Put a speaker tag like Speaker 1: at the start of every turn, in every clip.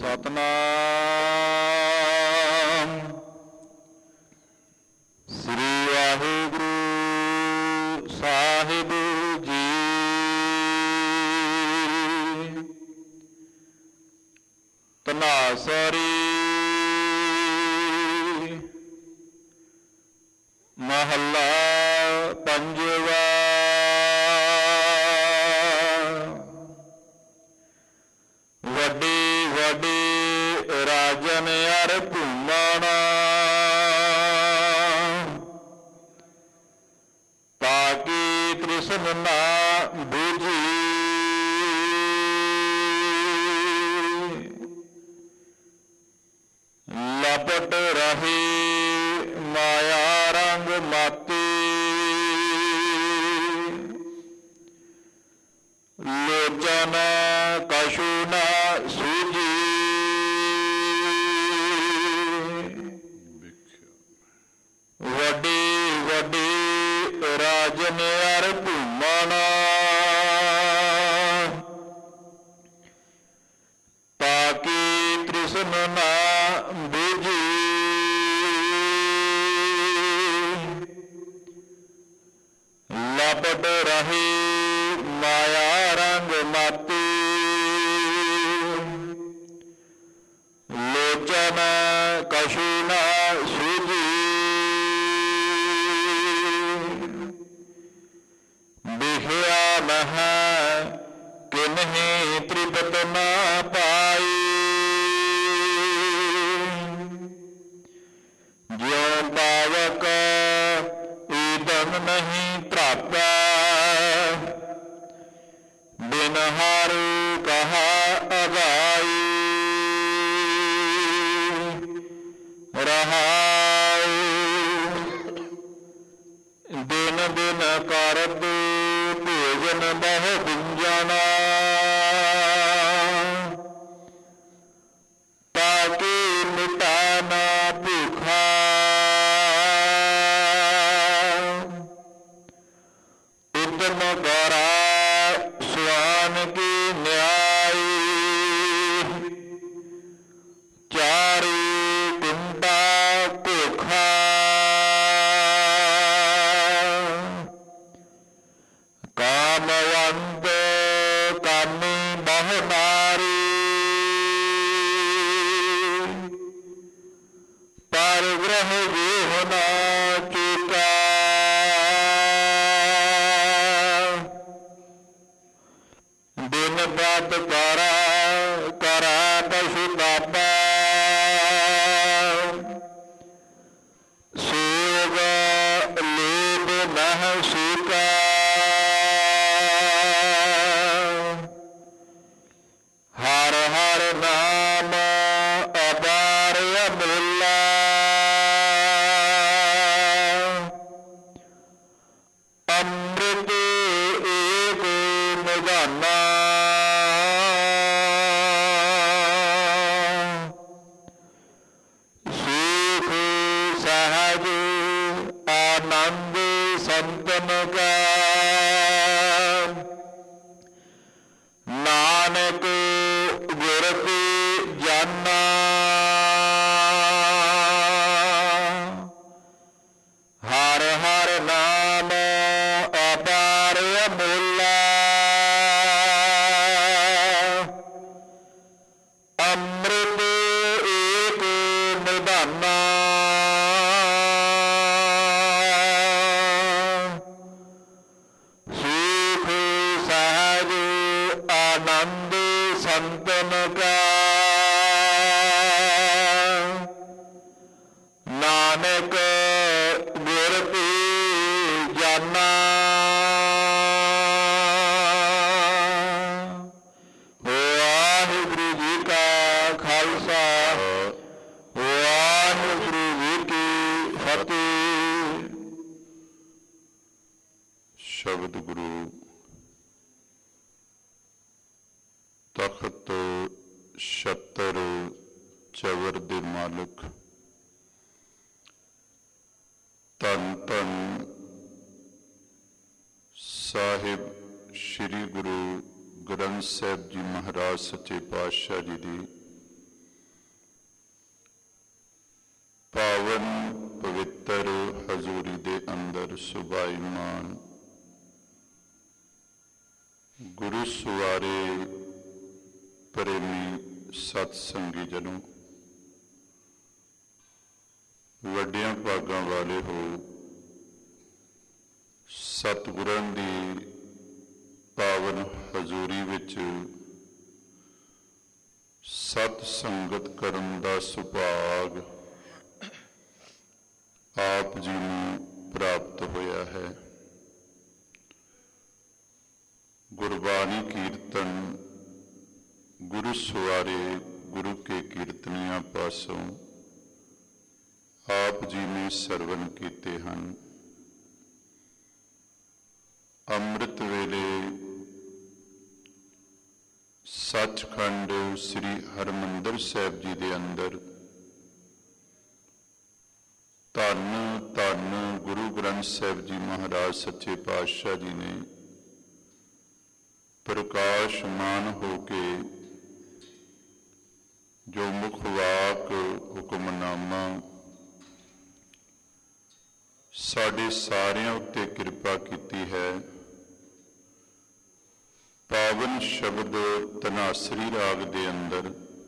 Speaker 1: ਸਤਨਾਮ ਸ੍ਰੀ ਵਾਹਿਗੁਰੂ ਸਾਹਿਬ ਜੀ। ਧਨਾਸਰੀ ਮਹੱਲਾ ਪੰਜਵਾ। ਵੱਡੀ ਵੱਡੀ ਰਾਜਨ ਅਰ ਭੂਮਣ ਤਾਕੀ ਤ੍ਰਿਸ਼ਨ ਨਾ ਬੂਝੀ। ਲਪਟ ਰਹੀ ਮਾਇਆ ਰੰਗ ਮਾਤੀ ਲੋਚਨ ਕਛੂ ਨਾ ਸੂਝੀ। ਵੱਡੀ ਵੱਡੀ ਰਾਜਨ ਅਰ ਭੂਮਣ ਤਾਕੀ ਤ੍ਰਿਸ਼ਨ ਨਾ ਬੂਝੀ। ਲਪਟ ਰਹੀ ਮਾਇਆ ਰੰਗ ਮਾਤੀ ਲੋਚਨ ਕਛੂ ਨਾ ਸੂਝੀ। ਬਿਖਿਆ ਮਹਿ ਕਿਨਹੀ ਤ੍ਰਿਪਤ ਨਾ ਪਾਈ ਜਿਉ ਪਾਵਕ ਈਦਮ ਨਹੀਂ ਪ੍ਰਾਪੈ। ਬਿਨ ਹਾਰੂ ਕਹਾ ਅਗਾਈ ਰਹਾਉ। ਦਿਨ ਦਿਨ ਕਰਤ ਭੋਜਨ ਬਹੁ ਗੁੰਜਨਾ ਤਾਕਿ ਮਿਟਾ ਨਾ ਭੁਖਾ। ਉਦਮ ਕਰਾ ਸੁਆਨ ਕੀ ਨਿਆਈ ਚਾਰੀ ਕੁੰਡਾ ਭੁਖਾ। ਕਾਮਵੰਤ ਕਾਮੀ ਬਹੁ ਨਾਰੀ ਪਰ ਗ੍ਰਹਿ ਜੀਵ ਨਾ ਚੁਕਾ। ਦਿਨ ਬਾਤ ਕਰਾ ਕਰਾ ਪਛੁਤਾਪਾ ਸੋਗ ਲੋਭ ਨਹਿ ਸੂਕਾ। ਹਰ ਹਰ ਨਾਮ ਅਪਾਰ ਅਮੁੱਲਾ ਅੰਮ੍ਰਿਤ ਏਕ ਨਿਧਾਨਾ। ਸੁਖ ਸਹਜ ਆਨੰਦ ਸੰਤਨ ਕਾ ਨਾਨਕ ਗੁਰ ਕੀ ਜਾਨਾ। ਹਰ ਹਰ ਨਾਮ ਅਪਾਰ ਅਮੁੱਲਾ ਅੰਮ੍ਰਿਤ ਏਕ ਨਿਧਾਨਾ। ਸੁਖ ਸਹਜ ਆਨੰਦ ਸੰਤਨ ਕਾ ਨਾਨਕ ਗੁਰ ਕੀ ਜਾਨਾ। ਵਾਹਿਗੁਰੂ ਜੀ ਕਾ ਖਾਲਸਾ ਵਾਹਿਗੁਰੂ ਜੀ ਕੀ ਫਤਿਹ। ਸ਼ਬਦ ਗੁਰੂ ਤਖਤ ਛਤਰ ਚਵਰ ਦੇ ਮਾਲਕ ਧੰਨ ਧੰਨ ਸਾਹਿਬ ਸ੍ਰੀ ਗੁਰੂ ਗ੍ਰੰਥ ਸਾਹਿਬ ਜੀ ਮਹਾਰਾਜ ਸੱਚੇ ਪਾਤਸ਼ਾਹ ਜੀ ਦੀ ਸੁਭਾਈਮਾਨ। ਗੁਰੂ ਸਵਾਰੇ ਪ੍ਰੇਮੀ ਸਤ ਸੰਗੀ ਜਨੋ, ਵੱਡਿਆਂ ਭਾਗਾਂ ਵਾਲੇ ਹੋ। ਸਤਿਗੁਰਾਂ ਦੀ ਪਾਵਨ ਹਜ਼ੂਰੀ ਵਿੱਚ ਸਤ ਸੰਗਤ ਕਰਨ ਦਾ ਸੁਭਾਗ ਆਪ ਜੀ ਨੂੰ ਪ੍ਰਾਪਤ ਹੋਇਆ ਹੈ। ਗੁਰਬਾਣੀ ਕੀਰਤਨ ਗੁਰੂ ਸਵਾਰੇ ਗੁਰੂ ਕੇ ਕੀਰਤਨੀਆਂ ਪਾਸੋਂ ਆਪ ਜੀ ਨੇ ਸਰਵਨ ਕੀਤੇ ਹਨ। ਅੰਮ੍ਰਿਤ ਵੇਲੇ ਸੱਚਖੰਡ ਸ੍ਰੀ ਹਰਿਮੰਦਰ ਸਾਹਿਬ ਜੀ ਦੇ ਅੰਦਰ ਧੰਨ ਧੰਨ ਗੁਰੂ ਗ੍ਰੰਥ ਸਾਹਿਬ ਜੀ ਮਹਾਰਾਜ ਸੱਚੇ ਪਾਤਸ਼ਾਹ ਜੀ ਨੇ ਪ੍ਰਕਾਸ਼ਮਾਨ ਹੋ ਕੇ ਜੋ ਮੁਖ ਵਾਕ ਹੁਕਮਨਾਮਾ ਸਾਡੇ ਸਾਰਿਆਂ ਉੱਤੇ ਕਿਰਪਾ ਕੀਤੀ ਹੈ। ਪਾਵਨ ਸ਼ਬਦ ਧਨਾਸਰੀ ਰਾਗ ਦੇ ਅੰਦਰ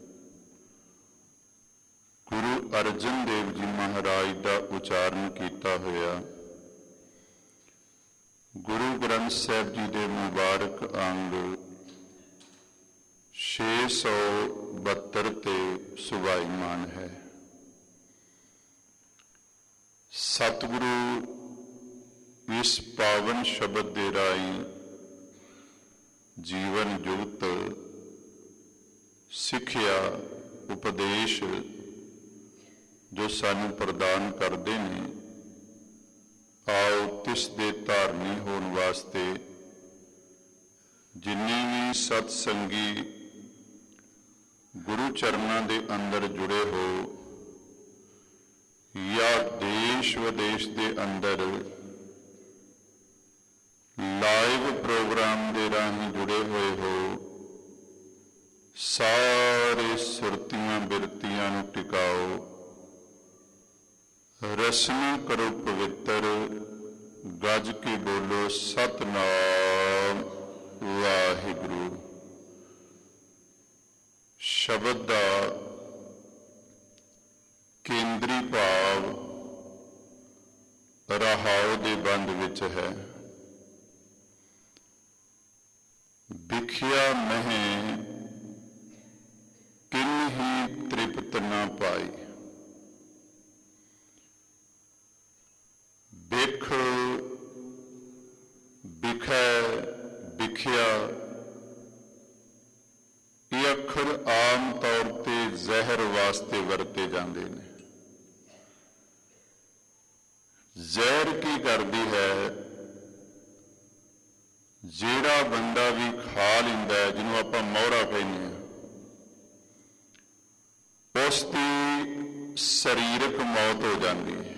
Speaker 1: ਗੁਰੂ ਅਰਜਨ ਦੇਵ ਜੀ ਮਹਾਰਾਜ ਦਾ ਉਚਾਰਨ ਕੀਤਾ ਹੋਇਆ ਗੁਰੂ ਗ੍ਰੰਥ ਸਾਹਿਬ ਜੀ ਦੇ ਮੁਬਾਰਕ ਅੰਗ 672 ਤੇ ਸੁਭਾਈਮਾਨ ਹੈ। ਸਤਿਗੁਰੂ ਇਸ ਪਾਵਨ ਸ਼ਬਦ ਦੇ ਰਾਹੀਂ ਜੀਵਨ ਜੁਗਤ ਸਿੱਖਿਆ ਉਪਦੇਸ਼ ਜੋ ਸਾਨੂੰ ਪ੍ਰਦਾਨ ਕਰਦੇ ਨੇ, ਆਓ ਤਿਸ ਦੇ ਧਾਰਨੀ ਹੋਣ ਵਾਸਤੇ ਜਿੰਨੀ ਵੀ ਸਤ ਸੰਗੀ ਗੁਰੂ ਚਰਨਾਂ ਦੇ ਅੰਦਰ ਜੁੜੇ ਹੋ ਜਾਂ ਦੇਸ਼ ਵਿਦੇਸ਼ ਦੇ ਅੰਦਰ ਲਾਈਵ ਪ੍ਰੋਗਰਾਮ ਦੇ ਰਾਹੀਂ ਜੁੜੇ ਹੋਏ ਹੋ, ਸਾਰੇ ਸੁਰਤੀਆਂ ਬਿਰਤੀਆਂ ਨੂੰ ਟਿਕਾਓ, ਰਸਨਾ ਕਰੋ ਪਵਿੱਤਰ, ਗੱਜ ਕੇ ਬੋਲੋ ਸਤਿਨਾਮ ਵਾਹਿਗੁਰੂ। ਸ਼ਬਦ ਦਾ ਕੇਂਦਰੀ ਭਾਵ ਰਹਾਉ ਦੇ ਬੰਦ ਵਿੱਚ ਹੈ। ਵਿਖਿਆ ਮਹਿ ਕਿਨਹੀ ਤ੍ਰਿਪਤ ਨਾ ਪਾਈ। ਬਿਖ ਬਿਖੈ ਵਿਖਿਆ ਇਹ ਅੱਖਰ ਆਮ ਤੌਰ ਤੇ ਜ਼ਹਿਰ ਵਾਸਤੇ ਵਰਤੇ ਜਾਂਦੇ ਨੇ। ਜ਼ਹਿਰ ਕੀ ਕਰਦੀ ਹੈ? ਜਿਹੜਾ ਬੰਦਾ ਵੀ ਖਾ ਲੈਂਦਾ ਹੈ, ਜਿਹਨੂੰ ਆਪਾਂ ਮੋਹਰਾ ਕਹਿੰਦੇ ਹਾਂ, ਉਸ ਦੀ ਸਰੀਰਕ ਮੌਤ ਹੋ ਜਾਂਦੀ ਹੈ।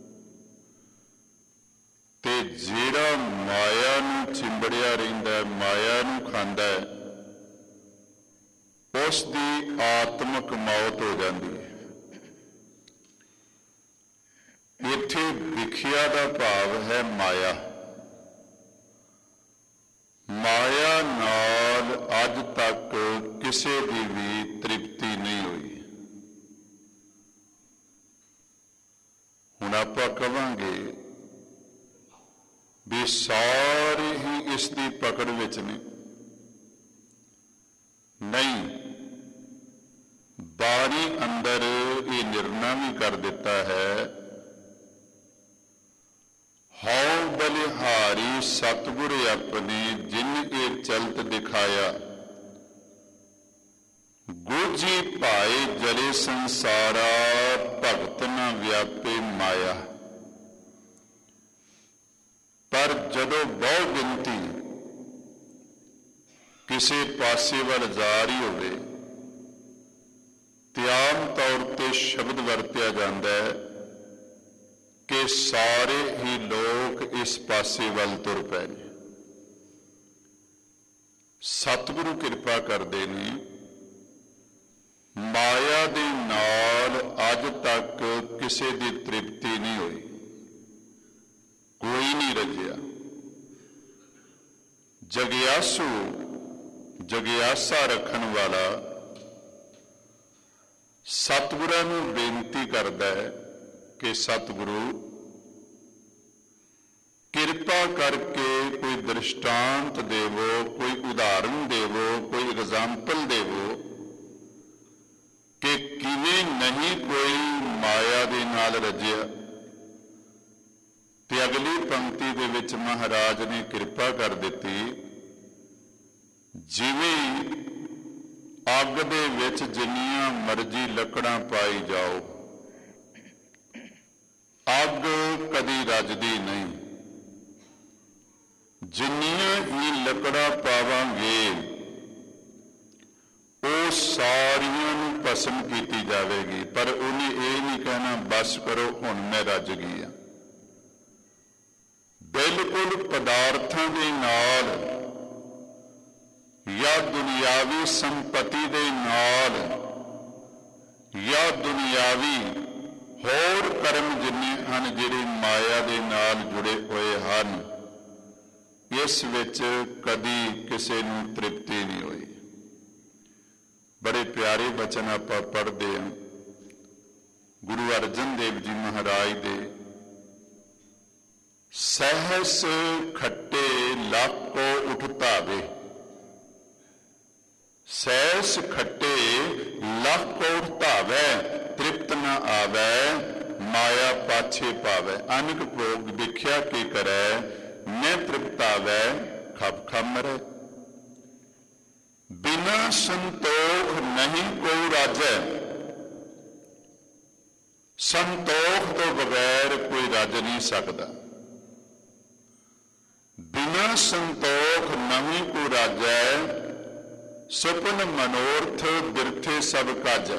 Speaker 1: ਤੇ ਜਿਹੜਾ ਮਾਇਆ ਨੂੰ ਚਿੰਬੜਿਆ ਰਹਿੰਦਾ, ਮਾਇਆ ਨੂੰ ਖਾਂਦਾ ਹੈ, ਉਸ ਦੀ ਆਤਮਕ ਮੌਤ ਹੋ ਜਾਂਦੀ ਹੈ। ਇੱਥੇ ਵਿਖਿਆ ਦਾ ਭਾਵ ਹੈ ਮਾਇਆ। ਮਾਇਆ ਨਾਲ ਅੱਜ ਤੱਕ ਕਿਸੇ ਦੀ ਵੀ ਤ੍ਰਿਪਤੀ ਨਹੀਂ ਹੋਈ। ਹੁਣ ਆਪਾਂ ਕਵਾਂਗੇ ਵੀ ਸਾਰੇ ਹੀ ਇਸ ਦੀ ਪਕੜ ਵਿੱਚ ਨੇ। ਨਹੀਂ, ਬਾਣੀ ਅੰਦਰ ਇਹ ਨਿਰਣਾ ਵੀ ਕਰ ਦਿੱਤਾ ਹੈ, ਹਉ ਬਲਿਹਾਰੀ ਸਤਿਗੁਰ ਆਪਣੇ ਜਿਨ ਇਹ ਚਲਤ ਦਿਖਾਇਆ। ਗੋਜੀ ਭਾਏ ਜਲੇ ਸੰਸਾਰਾ ਭਗਤ ਨਾ ਵਿਆਪੇ ਮਾਇਆ। ਪਰ ਜਦੋਂ ਬਹੁ ਗਿਣਤੀ ਕਿਸੇ ਪਾਸੇ ਵੱਲ ਜਾ ਰਹੀ ਹੋਵੇ ਤੇ ਆਮ ਤੌਰ ਤੇ ਸ਼ਬਦ ਵਰਤਿਆ ਜਾਂਦਾ ਹੈ ਕਿ ਸਾਰੇ ਹੀ ਲੋਕ ਇਸ ਪਾਸੇ ਵੱਲ ਤੁਰ ਪਏ ਨੇ। ਸਤਿਗੁਰੂ ਕਿਰਪਾ ਕਰਦੇ ਨੇ, ਮਾਇਆ ਦੇ ਨਾਲ ਅੱਜ ਤੱਕ ਕਿਸੇ ਦੀ ਤ੍ਰਿਪਤੀ ਨਹੀਂ ਹੋਈ। ਕੋਈ ਪਿਆਸਾ ਰੱਖਣ ਵਾਲਾ ਸਤਿਗੁਰਾਂ ਨੂੰ ਬੇਨਤੀ ਕਰਦਾ ਹੈ ਕਿ ਸਤਿਗੁਰੂ ਕਿਰਪਾ ਕਰਕੇ ਕੋਈ ਦ੍ਰਿਸ਼ਟਾਂਤ ਦੇਵੋ, ਕੋਈ ਉਦਾਹਰਣ ਦੇਵੋ, ਕੋਈ ਐਗਜ਼ਾਮਪਲ ਦੇਵੋ ਕਿ ਕਿਵੇਂ ਨਹੀਂ ਕੋਈ ਮਾਇਆ ਦੇ ਨਾਲ ਰੱਜਿਆ। ਤੇ ਅਗਲੀ ਪੰਕਤੀ ਦੇ ਵਿੱਚ ਮਹਾਰਾਜ ਨੇ ਕਿਰਪਾ ਕਰ ਦਿੱਤੀ, ਜਿਵੇਂ ਅੱਗ ਦੇ ਵਿੱਚ ਜਿੰਨੀਆਂ ਮਰਜ਼ੀ ਲੱਕੜਾਂ ਪਾਈ ਜਾਓ, ਅੱਗ ਕਦੀ ਰੱਜਦੀ ਨਹੀਂ। ਜਿੰਨੀਆਂ ਹੀ ਲੱਕੜਾਂ ਪਾਵਾਂਗੇ ਉਹ ਸਾਰੀਆਂ ਨੂੰ ਭਸਮ ਕੀਤੀ ਜਾਵੇਗੀ, ਪਰ ਉਹਨੇ ਇਹ ਨਹੀਂ ਕਹਿਣਾ ਬਸ ਕਰੋ ਹੁਣ ਮੈਂ ਰੱਜ ਗਈ ਹਾਂ। ਬਿਲਕੁਲ ਪਦਾਰਥਾਂ ਦੇ ਨਾਲ ਜਾਂ ਦੁਨਿਆਵੀ ਸੰਪਤੀ ਦੇ ਨਾਲ ਜਾਂ ਦੁਨਿਆਵੀ ਹੋਰ ਕਰਮ ਜਿੰਨੇ ਹਨ ਜਿਹੜੇ ਮਾਇਆ ਦੇ ਨਾਲ ਜੁੜੇ ਹੋਏ ਹਨ, ਇਸ ਵਿੱਚ ਕਦੀ ਕਿਸੇ ਨੂੰ ਤ੍ਰਿਪਤੀ ਨਹੀਂ ਹੋਈ। ਬੜੇ ਪਿਆਰੇ ਬਚਨ ਆਪਾਂ ਪੜ੍ਹਦੇ ਹਾਂ ਗੁਰੂ ਅਰਜਨ ਦੇਵ ਜੀ ਮਹਾਰਾਜ ਦੇ, ਸਹਿਸ ਖੱਟੇ ਲਾਕੋ ਉਠ ਧਾਵੇ, ਸਹਿਸ ਖੱਟੇ ਲਾਕੋ ਉਠ ਧਾਵੇ, ਤ੍ਰਿਪਤ ਨਾ ਆਵੈ ਮਾਇਆ ਪਾਛੇ ਪਾਵੈ। ਅਨਕ ਭੋਗ ਦੇਖਿਆ ਕੀ ਕਰੈ, ਮੈਂ ਤ੍ਰਿਪਤਾਵੈ ਖਪ ਖਮਰੈ। ਬਿਨਾ ਸੰਤੋਖ ਨਹੀਂ ਕੋਈ ਰਾਜੈ, ਸੰਤੋਖ ਤੋਂ ਬਗੈਰ ਕੋਈ ਰੱਜ ਨਹੀਂ ਸਕਦਾ। ਬਿਨਾ ਸੰਤੋਖ ਨਹੀਂ ਕੋਈ ਰਾਜੈ, ਸੁਪਨ ਮਨੋਰਥ ਬਿਰਥੇ ਸਭ ਕਾਜੈ।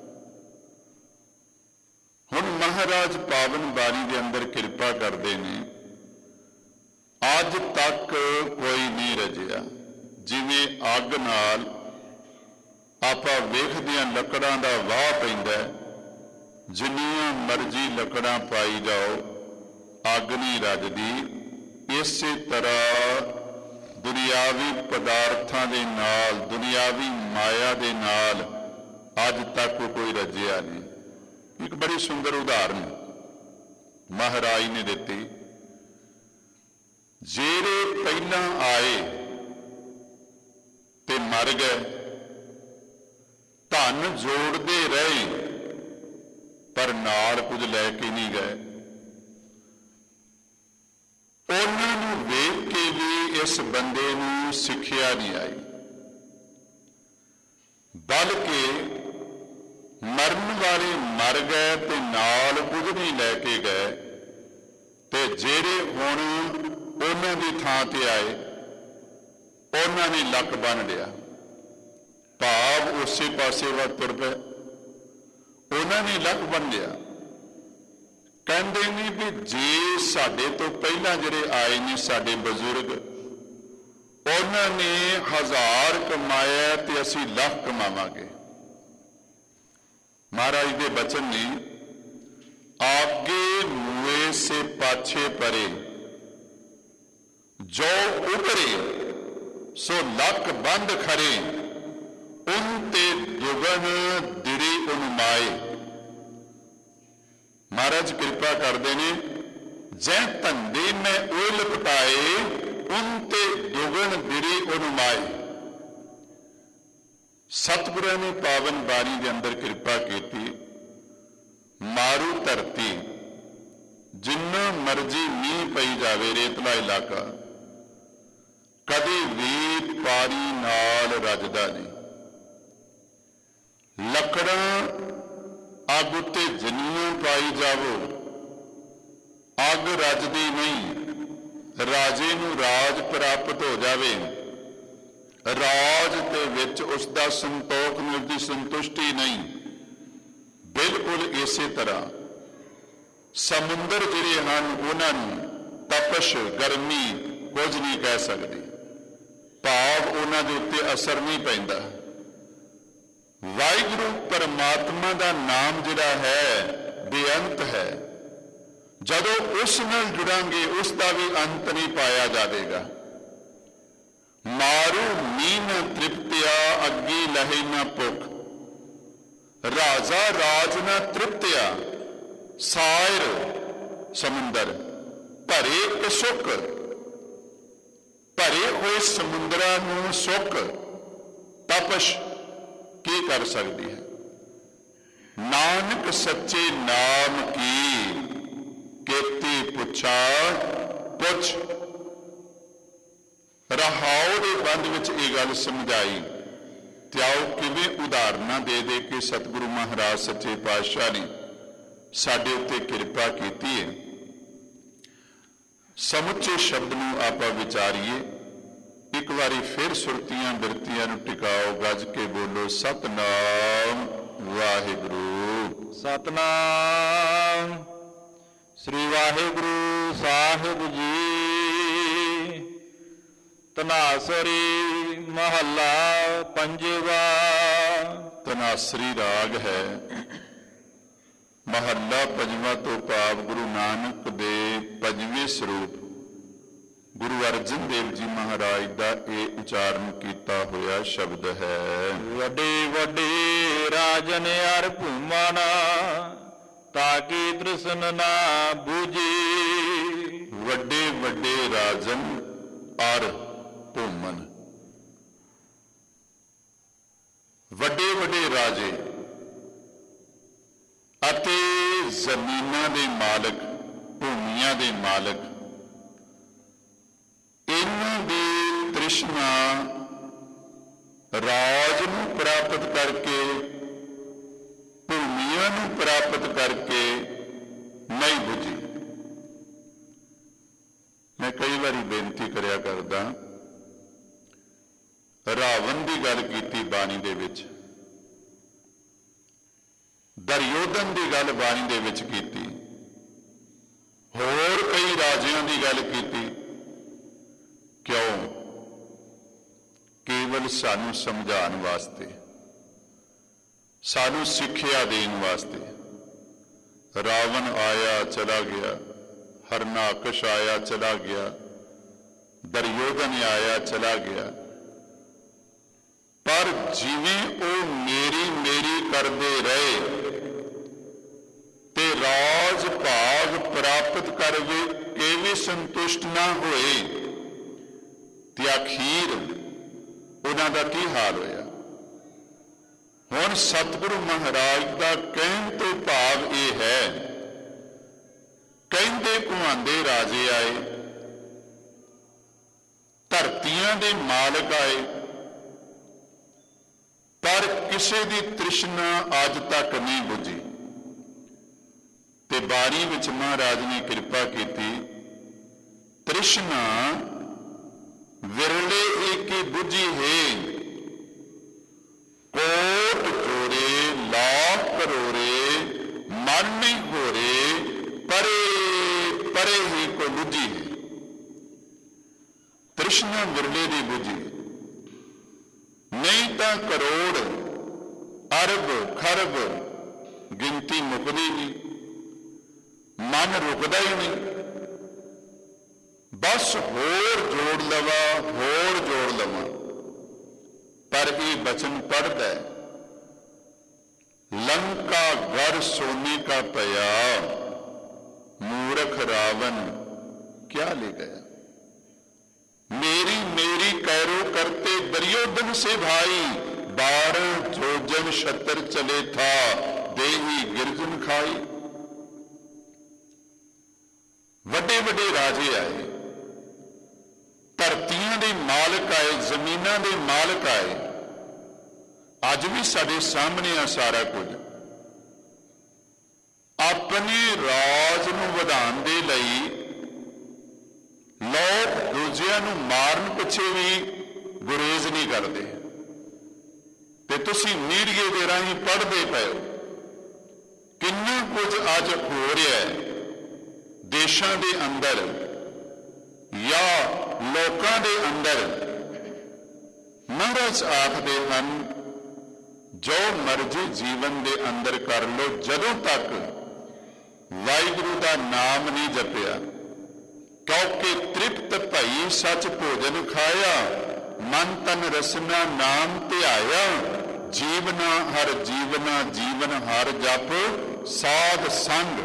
Speaker 1: ਹੁਣ ਮਹਾਰਾਜ ਪਾਵਨ ਬਾਣੀ ਦੇ ਅੰਦਰ ਕਿਰਪਾ ਕਰਦੇ ਨੇ, ਅੱਜ ਤੱਕ ਕੋਈ ਨਹੀਂ ਰਜਿਆ। ਜਿਵੇਂ ਅੱਗ ਨਾਲ ਆਪਾਂ ਵੇਖਦੇ ਹਾਂ ਲੱਕੜਾਂ ਦਾ ਵਾਹ ਪੈਂਦਾ, ਜਿੰਨੀਆਂ ਮਰਜ਼ੀ ਲੱਕੜਾਂ ਪਾਈ ਜਾਓ ਅੱਗ ਨਹੀਂ ਰੱਜਦੀ। ਇਸੇ ਤਰ੍ਹਾਂ ਦੁਨਿਆਵੀ ਪਦਾਰਥਾਂ ਦੇ ਨਾਲ, ਦੁਨਿਆਵੀ ਮਾਇਆ ਦੇ ਨਾਲ ਅੱਜ ਤੱਕ ਕੋਈ ਰੱਜਿਆ ਨਹੀਂ। ਇੱਕ ਬੜੀ ਸੁੰਦਰ ਉਦਾਹਰਨ ਮਹਾਰਾਜ ਨੇ ਦਿੱਤੀ, ਜਿਹੜੇ ਪਹਿਲਾਂ ਆਏ ਤੇ ਮਰ ਗਏ, ਧਨ ਜੋੜਦੇ ਰਹੇ ਪਰ ਨਾਲ ਕੁਝ ਲੈ ਕੇ ਨਹੀਂ ਗਏ, ਉਹਨਾਂ ਨੂੰ ਵੇਖ ਕੇ ਵੀ ਇਸ ਬੰਦੇ ਨੂੰ ਸਿੱਖਿਆ ਨਹੀਂ ਆਈ, ਬਲਕਿ ਮਰਨ ਵਾਲੇ ਮਰ ਗਏ ਤੇ ਨਾਲ ਕੁਝ ਨਹੀਂ ਲੈ ਕੇ ਗਏ, ਤੇ ਜਿਹੜੇ ਹੁਣ ਉਹਨਾਂ ਦੀ ਥਾਂ ਤੇ ਆਏ ਉਹਨਾਂ ਨੇ ਲੱਕ ਬੰਨ ਲਿਆ, ਭਾਵ ਉਸੇ ਪਾਸੇ ਵੱਲ ਤੁਰ ਪਏ, ਉਹਨਾਂ ਨੇ ਲੱਕ ਬੰਨ ਲਿਆ। ਕਹਿੰਦੇ ਨੇ ਵੀ ਜੇ ਸਾਡੇ ਤੋਂ ਪਹਿਲਾਂ ਜਿਹੜੇ ਆਏ ਨੇ ਸਾਡੇ ਬਜ਼ੁਰਗ, ਉਹਨਾਂ ਨੇ 1000 ਕਮਾਇਆ ਤੇ ਅਸੀਂ ਲੱਖ ਕਮਾਵਾਂਗੇ। ਮਹਾਰਾਜ ਦੇ ਬਚਨ ਨੇ, ਆਗੇ ਮੁਏ ਸੇ ਪਾਛੇ ਪਰੇ, ਜੋ ਉਭਰੇ ਸੋ ਲੱਕ ਬੰਦ ਖਰੇ, ਉਨ ਤੇ ਦੁਗਣ ਦਿਰੇ ਉਨਮਾਏ। ਮਹਾਰਾਜ ਕਿਰਪਾ ਕਰਦੇ ਨੇ, ਜੈ ਧੰਦੇ ਮੈਂ ਉਹ ਲਪਟਾਏ, ਉਨ ਤੇ ਦੁਗਣ ਦਿਰੇ ਉਨਮਾਏ। ਸਤਿਗੁਰਾਂ ਨੇ ਪਾਵਨ ਬਾਣੀ ਦੇ ਅੰਦਰ ਕਿਰਪਾ ਕੀਤੀ, ਮਾਰੂ ਧਰਤੀ ਜਿੰਨਾ ਮਰਜੀ ਮੀਂਹ ਪਈ ਜਾਵੇ, ਰੇਤਲਾ ਇਲਾਕਾ ਕਦੇ ਵੀ ਪਾਣੀ ਨਾਲ ਰੱਜਦਾ ਨਹੀਂ। ਲੱਕੜਾਂ ਅੱਗ ਉੱਤੇ ਜਿੰਨੀਆਂ ਪਾਈ ਜਾਵੋ ਅੱਗ ਰੱਜਦੀ ਨਹੀਂ। ਰਾਜੇ ਨੂੰ ਰਾਜ ਪ੍ਰਾਪਤ ਹੋ ਜਾਵੇ, ਰਾਜ ਦੇ ਵਿੱਚ ਉਸ ਦਾ ਸੰਤੋਖ ਨੂੰ, ਉਸਦੀ ਸੰਤੁਸ਼ਟੀ ਨਹੀਂ। ਬਿਲਕੁਲ ਇਸੇ ਤਰ੍ਹਾਂ ਸਮੁੰਦਰ ਜਿਹੜੇ ਹਨ ਉਹਨਾਂ ਨੂੰ ਤਪਸ਼, ਗਰਮੀ ਕੁਝ ਨਹੀਂ ਕਹਿ ਸਕਦੀ, ਭਾਵ ਉਹਨਾਂ ਦੇ ਉੱਤੇ ਅਸਰ ਨਹੀਂ ਪੈਂਦਾ। ਵਾਹਿਗੁਰੂ ਪਰਮਾਤਮਾ ਦਾ ਨਾਮ ਜਿਹੜਾ ਹੈ ਬੇਅੰਤ ਹੈ, ਜਦੋਂ ਉਸ ਨਾਲ ਜੁੜਾਂਗੇ ਉਸ ਦਾ ਵੀ ਅੰਤ ਨਹੀਂ ਪਾਇਆ ਜਾਵੇਗਾ। ਮਾਰੂ मीन तृप्तिया अग्गी लहे न भुख, राजा राज न तृप्तिया सायर समुंदर, भरे कसुक, भरे हुए समुंदरां नूं सुख तपश की कर सकती है। नानक सच्चे नाम की केती पुछा पुछ। रहाओ के बंद विच ये गल समझाई ते आओ किवें उदाहरणां दे दे के सतगुरु महाराज सच्चे पातशाह ने साडे उत्ते किरपा कीती है। समुचे शब्द नूं आपां विचारीए। एक बारी फिर सुरतियां बिरतियां नूं टिकाओ, गज के बोलो सतनाम वाहिगुरू।
Speaker 2: सतनाम श्री वाहिगुरू साहिब जी। तनासरी महला पंजवा।
Speaker 1: तनासरी राग है। महला पंजवा तो भाव गुरु नानक दे पंजवें स्वरूप गुरु अर्जन देव जी महाराज का ये उचारण किया होया शब्द है।
Speaker 2: वडे वडे राजन अर भूमना, ताकि तृष्ण ना बूझी।
Speaker 1: वडे वडे राजन अर भूमन, वडे वडे राजे अते जमीनां दे मालक, भूमियां दे मालक, इन्हां दी तृष्णा राज नूं प्राप्त करके, भूमियां नूं प्राप्त करके नहीं बुझी। मैं कई बारी बेनती करया करदा, रावण की गल की बाणी दे विच, दुर्योधन की गल बाणी दे विच कीती, होर कई राजियां की गल कीती। क्यों? केवल सानू समझाने वास्ते, सानू सिक्ख्या देने वास्ते। रावण आया चला गया, हरनाकश आया चला गया, दुर्योधन आया चला गया, पर जिवें वो मेरी मेरी करते रहे ते राज भाग प्राप्त करवे के भी संतुष्ट ना होए ते आखिर उन्हां दा की हाल होया। हुण सतगुरु महाराज का कहण तो भाव ये है, कहंदे भुआंदे राजे आए, धरतियां दे मालक आए, पर किसी की तृष्णा अज तक नहीं बुझी। ते बारी विच महाराज ने कृपा की, तृष्णा विरले एक बुझी है, कोट जोरे लाख करोड़े मन नहीं हो रे, परे परे ही को बुझी है। तृष्णा विरले दी बुझी, नहीं तो करोड़ अरब खरब गिनती मुकदी नहीं, मन रुकदा ही नहीं। बस होर जोड़ लवा, होर जोड़ लवा, पर ये वचन पढ़ता है, लंका घर सोने का पया, मूर्ख रावण क्या ले गया। मेरी मेरी कैरो करते दुर्योधन से भाई, 12 जोजन शतर चले था, देही गिरजन खाई। वड्डे वड्डे राजे आए, धरतियां दे मालक आए, जमीनां दे मालक आए। अज भी साडे सामने आ सारा कुछ। अपने राज नूं वधाउण दे लई लोग दूजिਆਂ ਨੂੰ मारन पिछे भी गुरेज नहीं करते। ते तुसीं मीडिया के राही पढ़ते पे हो किन्ना कुछ अज हो रहा है देशों के अंदर या लोगों के अंदर। महाराज आखदे हन जो मर्जी जीवन के अंदर कर लो, जदों तक वाहिगुरू का नाम नहीं जपिया, क्योंकि तृप्त भई सच भोजन खाया, ਮਨ ਤਨ ਰਸਨਾ ਨਾਮ ਧਿਆਇਆ, ਜੀਵਨਾ ਹਰ ਜੀਵਨਾ ਜੀਵਨ ਹਰ ਜਪ ਸਾਧ ਸੰਗ।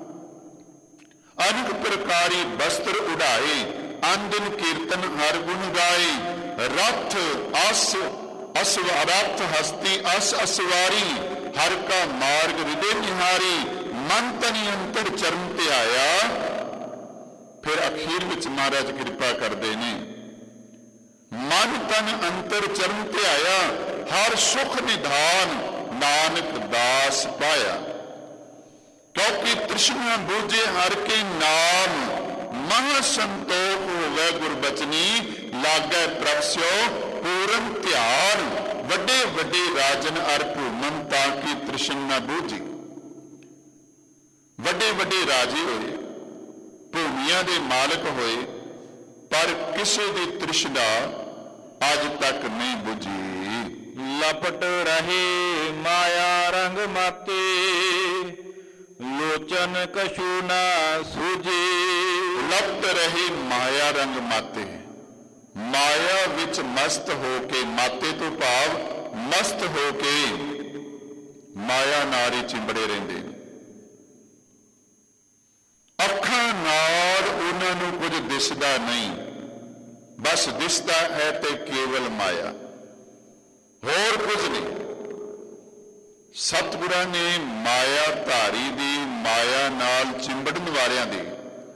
Speaker 1: ਅਨੇਕ ਪ੍ਰਕਾਰੀ ਬਸਤਰ ਉਡਾਏ, ਅੰਦਨ ਕੀਰਤਨ ਹਰ ਗੁਣ ਗਾਏ। ਰਥ ਅਸ ਅਸਵਰਥ ਹਸਤੀ ਅਸ ਅਸਵਾਰੀ, ਹਰ ਕਾ ਮਾਰਗ ਹਿਰਦੇ ਨਿਹਾਰੀ। ਮਨ ਤਨ ਅੰਤਰ ਚਰਨ ਧਿਆਇਆ। ਫਿਰ ਅਖੀਰ ਵਿੱਚ ਮਹਾਰਾਜ ਕਿਰਪਾ ਕਰਦੇ ਨੇ, ਮਨ ਤਨ ਅੰਤਰ ਚਰਨ ਧਿਆਇਆ, ਹਰ ਸੁਖ ਨਿਧਾਨ ਨਾਨਕ ਦਾਸ ਪਾਇਆ। ਕਿਉਂਕਿ ਤ੍ਰਿਸ਼ਨਾ ਬੂਝੇ ਹਰ ਕੇ ਨਾਮ, ਮਹਾ ਸੰਤੋਖ ਹੋਵੇ ਗੁਰਬਚਨੀ। ਲਾਗੈ ਪ੍ਰਭ ਸਿਓ ਪੂਰਨ ਧਿਆਨ, ਵੱਡੇ ਵੱਡੇ ਰਾਜਨ ਅਰ ਭੂਮਨ ਤਾਂ ਕਿ ਤ੍ਰਿਸ਼ਨਾ ਬੂਝੀ। ਵੱਡੇ ਵੱਡੇ ਰਾਜੇ ਹੋਏ, ਭੂਮੀਆਂ ਦੇ ਮਾਲਕ ਹੋਏ, ਪਰ ਕਿਸੇ ਦੀ ਤ੍ਰਿਸ਼ਨਾ ਅੱਜ ਤੱਕ ਨਹੀਂ ਬੁਝੀ।
Speaker 2: ਲਪਟ ਰਹੇ ਮਾਇਆ ਰੰਗ ਮਾਤੇ, ਲੋਚਨ ਕਛੂ ਨਾ ਸੂਝੇ।
Speaker 1: ਲਪਟ ਰਹੇ ਮਾਇਆ ਰੰਗ ਮਾਤੇ, ਮਾਇਆ ਵਿੱਚ ਮਸਤ ਹੋ ਕੇ, ਮਾਤੇ ਤੋਂ ਭਾਵ ਮਸਤ ਹੋ ਕੇ ਮਾਇਆ ਨਾਲ ਹੀ ਚਿੰਬੜੇ ਰਹਿੰਦੇ। ਅੱਖਾਂ ਨਾਲ ਉਹਨਾਂ ਨੂੰ ਕੁਝ ਦਿਸਦਾ ਨਹੀਂ, ਬਸ ਦਿਸਦਾ ਹੈ ਤੇ ਕੇਵਲ ਮਾਇਆ, ਹੋਰ ਕੁਝ ਨਹੀਂ। ਸਤਿਗੁਰਾਂ ਨੇ ਮਾਇਆ ਧਾਰੀ ਦੀ, ਮਾਇਆ ਨਾਲ ਚਿੰਬੜਨ ਵਾਲਿਆਂ ਦੀ,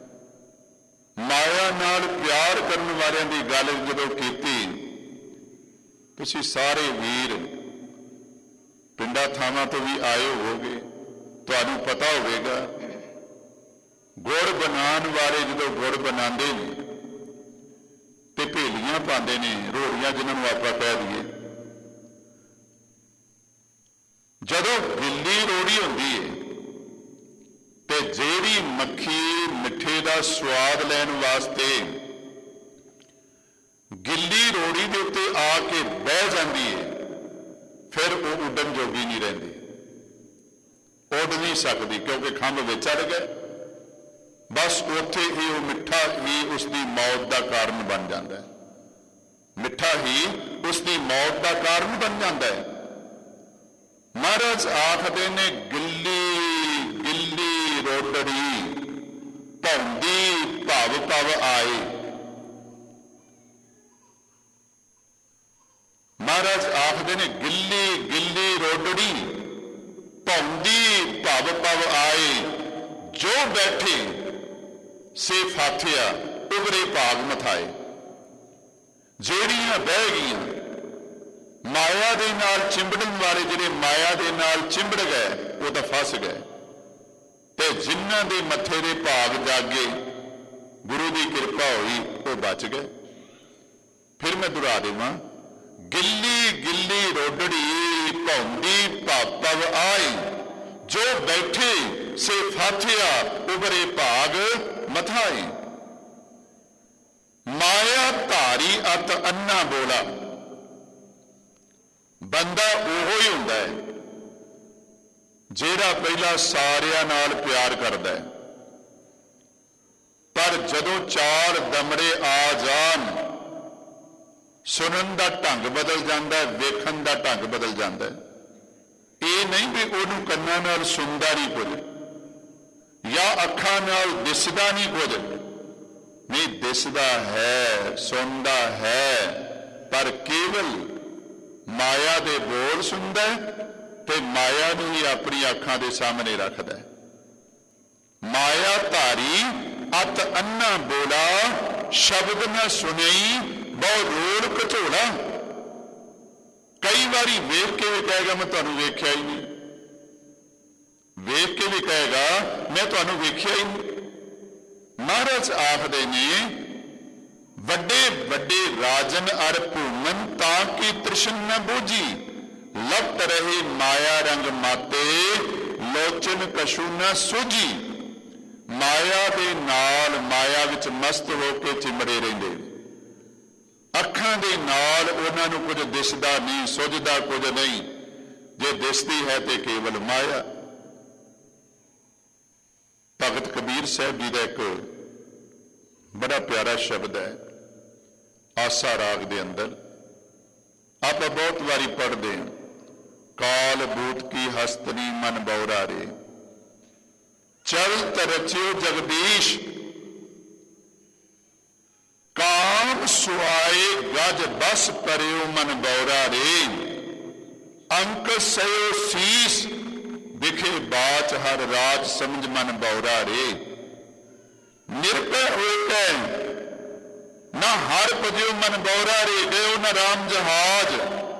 Speaker 1: ਮਾਇਆ ਨਾਲ ਪਿਆਰ ਕਰਨ ਵਾਲਿਆਂ ਦੀ ਗੱਲ ਜਦੋਂ ਕੀਤੀ, ਤੁਸੀਂ ਸਾਰੇ ਵੀਰ ਪਿੰਡਾਂ ਥਾਵਾਂ ਤੋਂ ਵੀ ਆਏ ਹੋਵੋਗੇ, ਤੁਹਾਨੂੰ ਪਤਾ ਹੋਵੇਗਾ ਗੁੜ ਬਣਾਉਣ ਵਾਲੇ ਜਦੋਂ ਗੁੜ ਬਣਾਉਂਦੇ ਨੇ ਤੇ ਭੇਲੀਆਂ ਪਾਉਂਦੇ ਨੇ, ਰੋੜੀਆਂ ਜਿਹਨਾਂ ਨੂੰ ਆਪਾਂ ਕਹਿ ਦਈਏ। ਜਦੋਂ ਗਿੱਲੀ ਰੋੜੀ ਹੁੰਦੀ ਹੈ ਤੇ ਜਿਹੜੀ ਮੱਖੀ ਮਿੱਠੇ ਦਾ ਸਵਾਦ ਲੈਣ ਵਾਸਤੇ ਗਿੱਲੀ ਰੋੜੀ ਦੇ ਉੱਤੇ ਆ ਕੇ ਬਹਿ ਜਾਂਦੀ ਹੈ, ਫਿਰ ਉਹ ਉੱਡਣ ਜੋਗੀ ਨਹੀਂ ਰਹਿੰਦੀ, ਉੱਡ ਨਹੀਂ ਸਕਦੀ, ਕਿਉਂਕਿ ਖੰਭ ਵਿੱਚ ਅੜ ਗਏ। ਬਸ ਉੱਥੇ ਹੀ ਉਹ ਮਿੱਠਾ ਹੀ ਉਸ ਦੀ ਮੌਤ ਦਾ ਕਾਰਨ ਬਣ ਜਾਂਦਾ ਹੈ, ਮਿੱਠਾ ਹੀ ਉਸ ਦੀ ਮੌਤ ਦਾ ਕਾਰਨ ਬਣ ਜਾਂਦਾ ਹੈ। ਮਹਾਰਾਜ ਆਖਦੇ ਨੇ, ਗਿੱਲੀ ਗਿੱਲੀ ਰੋਡੜੀ ਭੌਂਦੀ ਭਵ ਭਵ ਆਏ। ਮਹਾਰਾਜ ਆਖਦੇ ਨੇ, ਗਿੱਲੀ ਗਿੱਲੀ ਰੋਡੜੀ ਭੌਂਦੀ ਭਵ ਭਵ ਆਏ। ਜੋ ਬੈਠੇ ਸੇ ਫਾਥਿਆ ਉਗਰੇ ਭਾਗ ਮਥਾਏ। ਜਿਹੜੀਆਂ ਬਹਿ ਗਈਆਂ, ਮਾਇਆ ਦੇ ਨਾਲ ਚਿੰਬੜਨ ਵਾਲੇ ਜਿਹੜੇ ਮਾਇਆ ਦੇ ਨਾਲ ਚਿੰਬੜ ਗਏ, ਉਹ ਤਾਂ ਫਸ ਗਏ, ਤੇ ਜਿਨ੍ਹਾਂ ਦੇ ਮੱਥੇ ਦੇ ਭਾਗ ਜਾਗੇ, ਗੁਰੂ ਦੀ ਕਿਰਪਾ ਹੋਈ, ਉਹ ਬਚ ਗਏ। ਫਿਰ ਮੈਂ ਦੁਹਰਾ ਦੇਵਾਂ, ਗਿੱਲੀ ਗਿੱਲੀ ਰੋਡੜੀ ਭੌਂਦੀ ਭਵ ਭਵ ਆਈ। ਜੋ ਬੈਠੇ ਸੇ ਫਾਥਿਆ ਉਗਰੇ ਭਾਗ ਮਥਾਈ। ਮਾਇਆ ਧਾਰੀ ਅਤ ਅੰਨਾ ਬੋਲਾ। ਬੰਦਾ ਉਹੋ ਹੀ ਹੁੰਦਾ ਹੈ ਜਿਹੜਾ ਪਹਿਲਾਂ ਸਾਰਿਆਂ ਨਾਲ ਪਿਆਰ ਕਰਦਾ ਹੈ, ਪਰ ਜਦੋਂ ਚਾਰ ਦਮੜੇ ਆ ਜਾਣ, ਸੁਣਨ ਦਾ ਢੰਗ ਬਦਲ ਜਾਂਦਾ ਹੈ, ਵੇਖਣ ਦਾ ਢੰਗ ਬਦਲ ਜਾਂਦਾ ਹੈ। ਇਹ ਨਹੀਂ ਵੀ ਉਹਨੂੰ ਕੰਨਾਂ ਨਾਲ ਸੁਣਦਾ ਨਹੀਂ ਕੁਝ, ਜਾਂ ਅੱਖਾਂ ਨਾਲ ਦਿਸਦਾ ਨਹੀਂ ਕੁਝ, ਨਹੀਂ, ਦਿਸਦਾ ਹੈ, ਸੁਣਦਾ ਹੈ, ਪਰ ਕੇਵਲ ਮਾਇਆ ਦੇ ਬੋਲ ਸੁਣਦਾ ਹੈ ਤੇ ਮਾਇਆ ਨੂੰ ਹੀ ਆਪਣੀ ਅੱਖਾਂ ਦੇ ਸਾਹਮਣੇ ਰੱਖਦਾ ਹੈ। ਮਾਇਆ ਧਾਰੀ ਅਤ ਅੰਨਾ ਬੋਲਾ, ਸ਼ਬਦ ਨਾ ਸੁਣਈ ਬਹੁ ਰੋੜ ਘਚੋਲਾ। ਕਈ ਵਾਰੀ ਵੇਖ ਕੇ ਵੀ ਕਹੇਗਾ ਮੈਂ ਤੁਹਾਨੂੰ ਵੇਖਿਆ ਹੀ ਨਹੀਂ, ਵੇਖ ਕੇ ਵੀ ਕਹੇਗਾ ਮੈਂ ਤੁਹਾਨੂੰ ਵੇਖਿਆ ਹੀ ਨਹੀਂ। ਮਹਾਰਾਜ ਆਖਦੇ ਨੇ, ਵੱਡੇ ਵੱਡੇ ਰਾਜਨ ਅਰ ਭੂਮਨ ਤਾਂ ਕੀ ਤ੍ਰਿਸ਼ਨ ਨ ਬੂਝੀ। ਲਪਟ ਰਹੇ ਮਾਇਆ ਰੰਗ ਮਾਤੇ, ਲੋਚਨ ਕਛੂ ਨ ਸੂਝੀ। ਮਾਇਆ ਦੇ ਨਾਲ, ਮਾਇਆ ਵਿੱਚ ਮਸਤ ਹੋ ਕੇ ਚਿੰਬੜੇ ਰਹਿੰਦੇ, ਅੱਖਾਂ ਦੇ ਨਾਲ ਉਹਨਾਂ ਨੂੰ ਕੁਝ ਦਿਸਦਾ ਨਹੀਂ, ਸੁੱਝਦਾ ਕੁਝ ਨਹੀਂ। ਜੇ ਦਿਸਦੀ ਹੈ ਤੇ ਕੇਵਲ ਮਾਇਆ। ਭਗਤ ਕਬੀਰ ਸਾਹਿਬ ਜੀ ਦਾ ਇੱਕ ਬੜਾ ਪਿਆਰਾ ਸ਼ਬਦ ਹੈ ਆਸਾ ਰਾਗ ਦੇ ਅੰਦਰ, ਆਪਾਂ ਬਹੁਤ ਵਾਰੀ ਪੜ੍ਹਦੇ ਹਾਂ, ਕਾਲ ਬੂਤ ਕੀ ਹਸਤਨੀ ਮਨ ਬਉਰਾ ਰੇ, ਚਲਤ ਰਚਿਓ ਜਗਦੀਸ਼, ਕਾਮ ਸੁਆਏ ਗਜ ਬਸ ਪਰਿਓ ਮਨ ਬਉਰਾ ਰੇ, ਅੰਕ ਸਯੋ ਸੀਸ ਵਿਖੇ ਬਾਚ ਹਰ ਰਾਜ ਸਮਝ ਮਨ ਬਉਰਾ ਰੇ, ਨਿਰਭੈ ਹੋਇ ਨਾ ਹਰ ਭਜਿਓ ਮਨ ਬਉਰਾ ਰੇ, ਗਇਓ ਨ ਰਾਮ ਜਹਾਜ,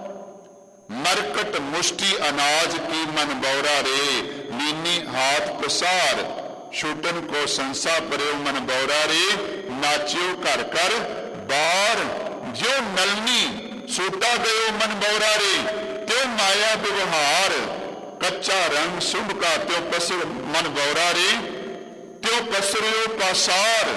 Speaker 1: ਮਰਕਟ ਮੁਸ਼ਟੀ ਅਨਾਜ ਕੀ ਮਨ ਬਉਰਾ ਰੇ, ਨੀਨੀ ਹਾਥ ਪ੍ਰਸਾਰ ਛੂਟਨ ਕੋ ਸੰਸਾ ਪਰਿਓ ਮਨ ਬਉਰਾ ਰੇ, ਨਾਚਿਓ ਘਰ ਘਰ ਬਾਰ ਜਿਉ ਨਲਨੀ ਸੂਤਾ ਗਇਓ ਮਨ ਬਉਰਾ ਰੇ, ਤਿਉ ਮਾਇਆ ਵਿਵਹਾਰ ਕੱਚਾ ਰੰਗ ਸੁਭ ਕਾ ਤਿਉ ਪਸਰ ਮਨ ਬਉਰਾ ਰੇ, ਤਿਉ ਪਸਰਿਓ ਪਾਸਾਰ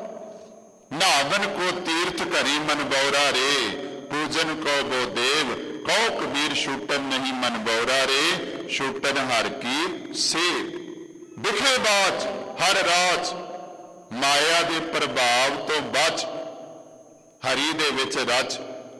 Speaker 1: ਨਾਵਨ ਕੋ ਤੀਰਥ ਘਰੀ ਮਨ ਬਉਰਾ ਰੇ, ਪੂਜਨ ਕੋ ਬੋ ਦੇਵ ਕਉ ਕਬੀਰ ਛੂਟਨ ਨਹੀਂ ਮਨ ਬਉਰਾ ਰੇ, ਛੂਟਨ ਹਰ ਕੀ ਸੇਵ, ਵਿਖੇ ਬਾਚ ਹਰ ਰਾਜ, ਮਾਇਆ ਦੇ ਪ੍ਰਭਾਵ ਤੋਂ ਬਚ ਹਰੀ ਦੇ ਵਿੱਚ ਰਚ,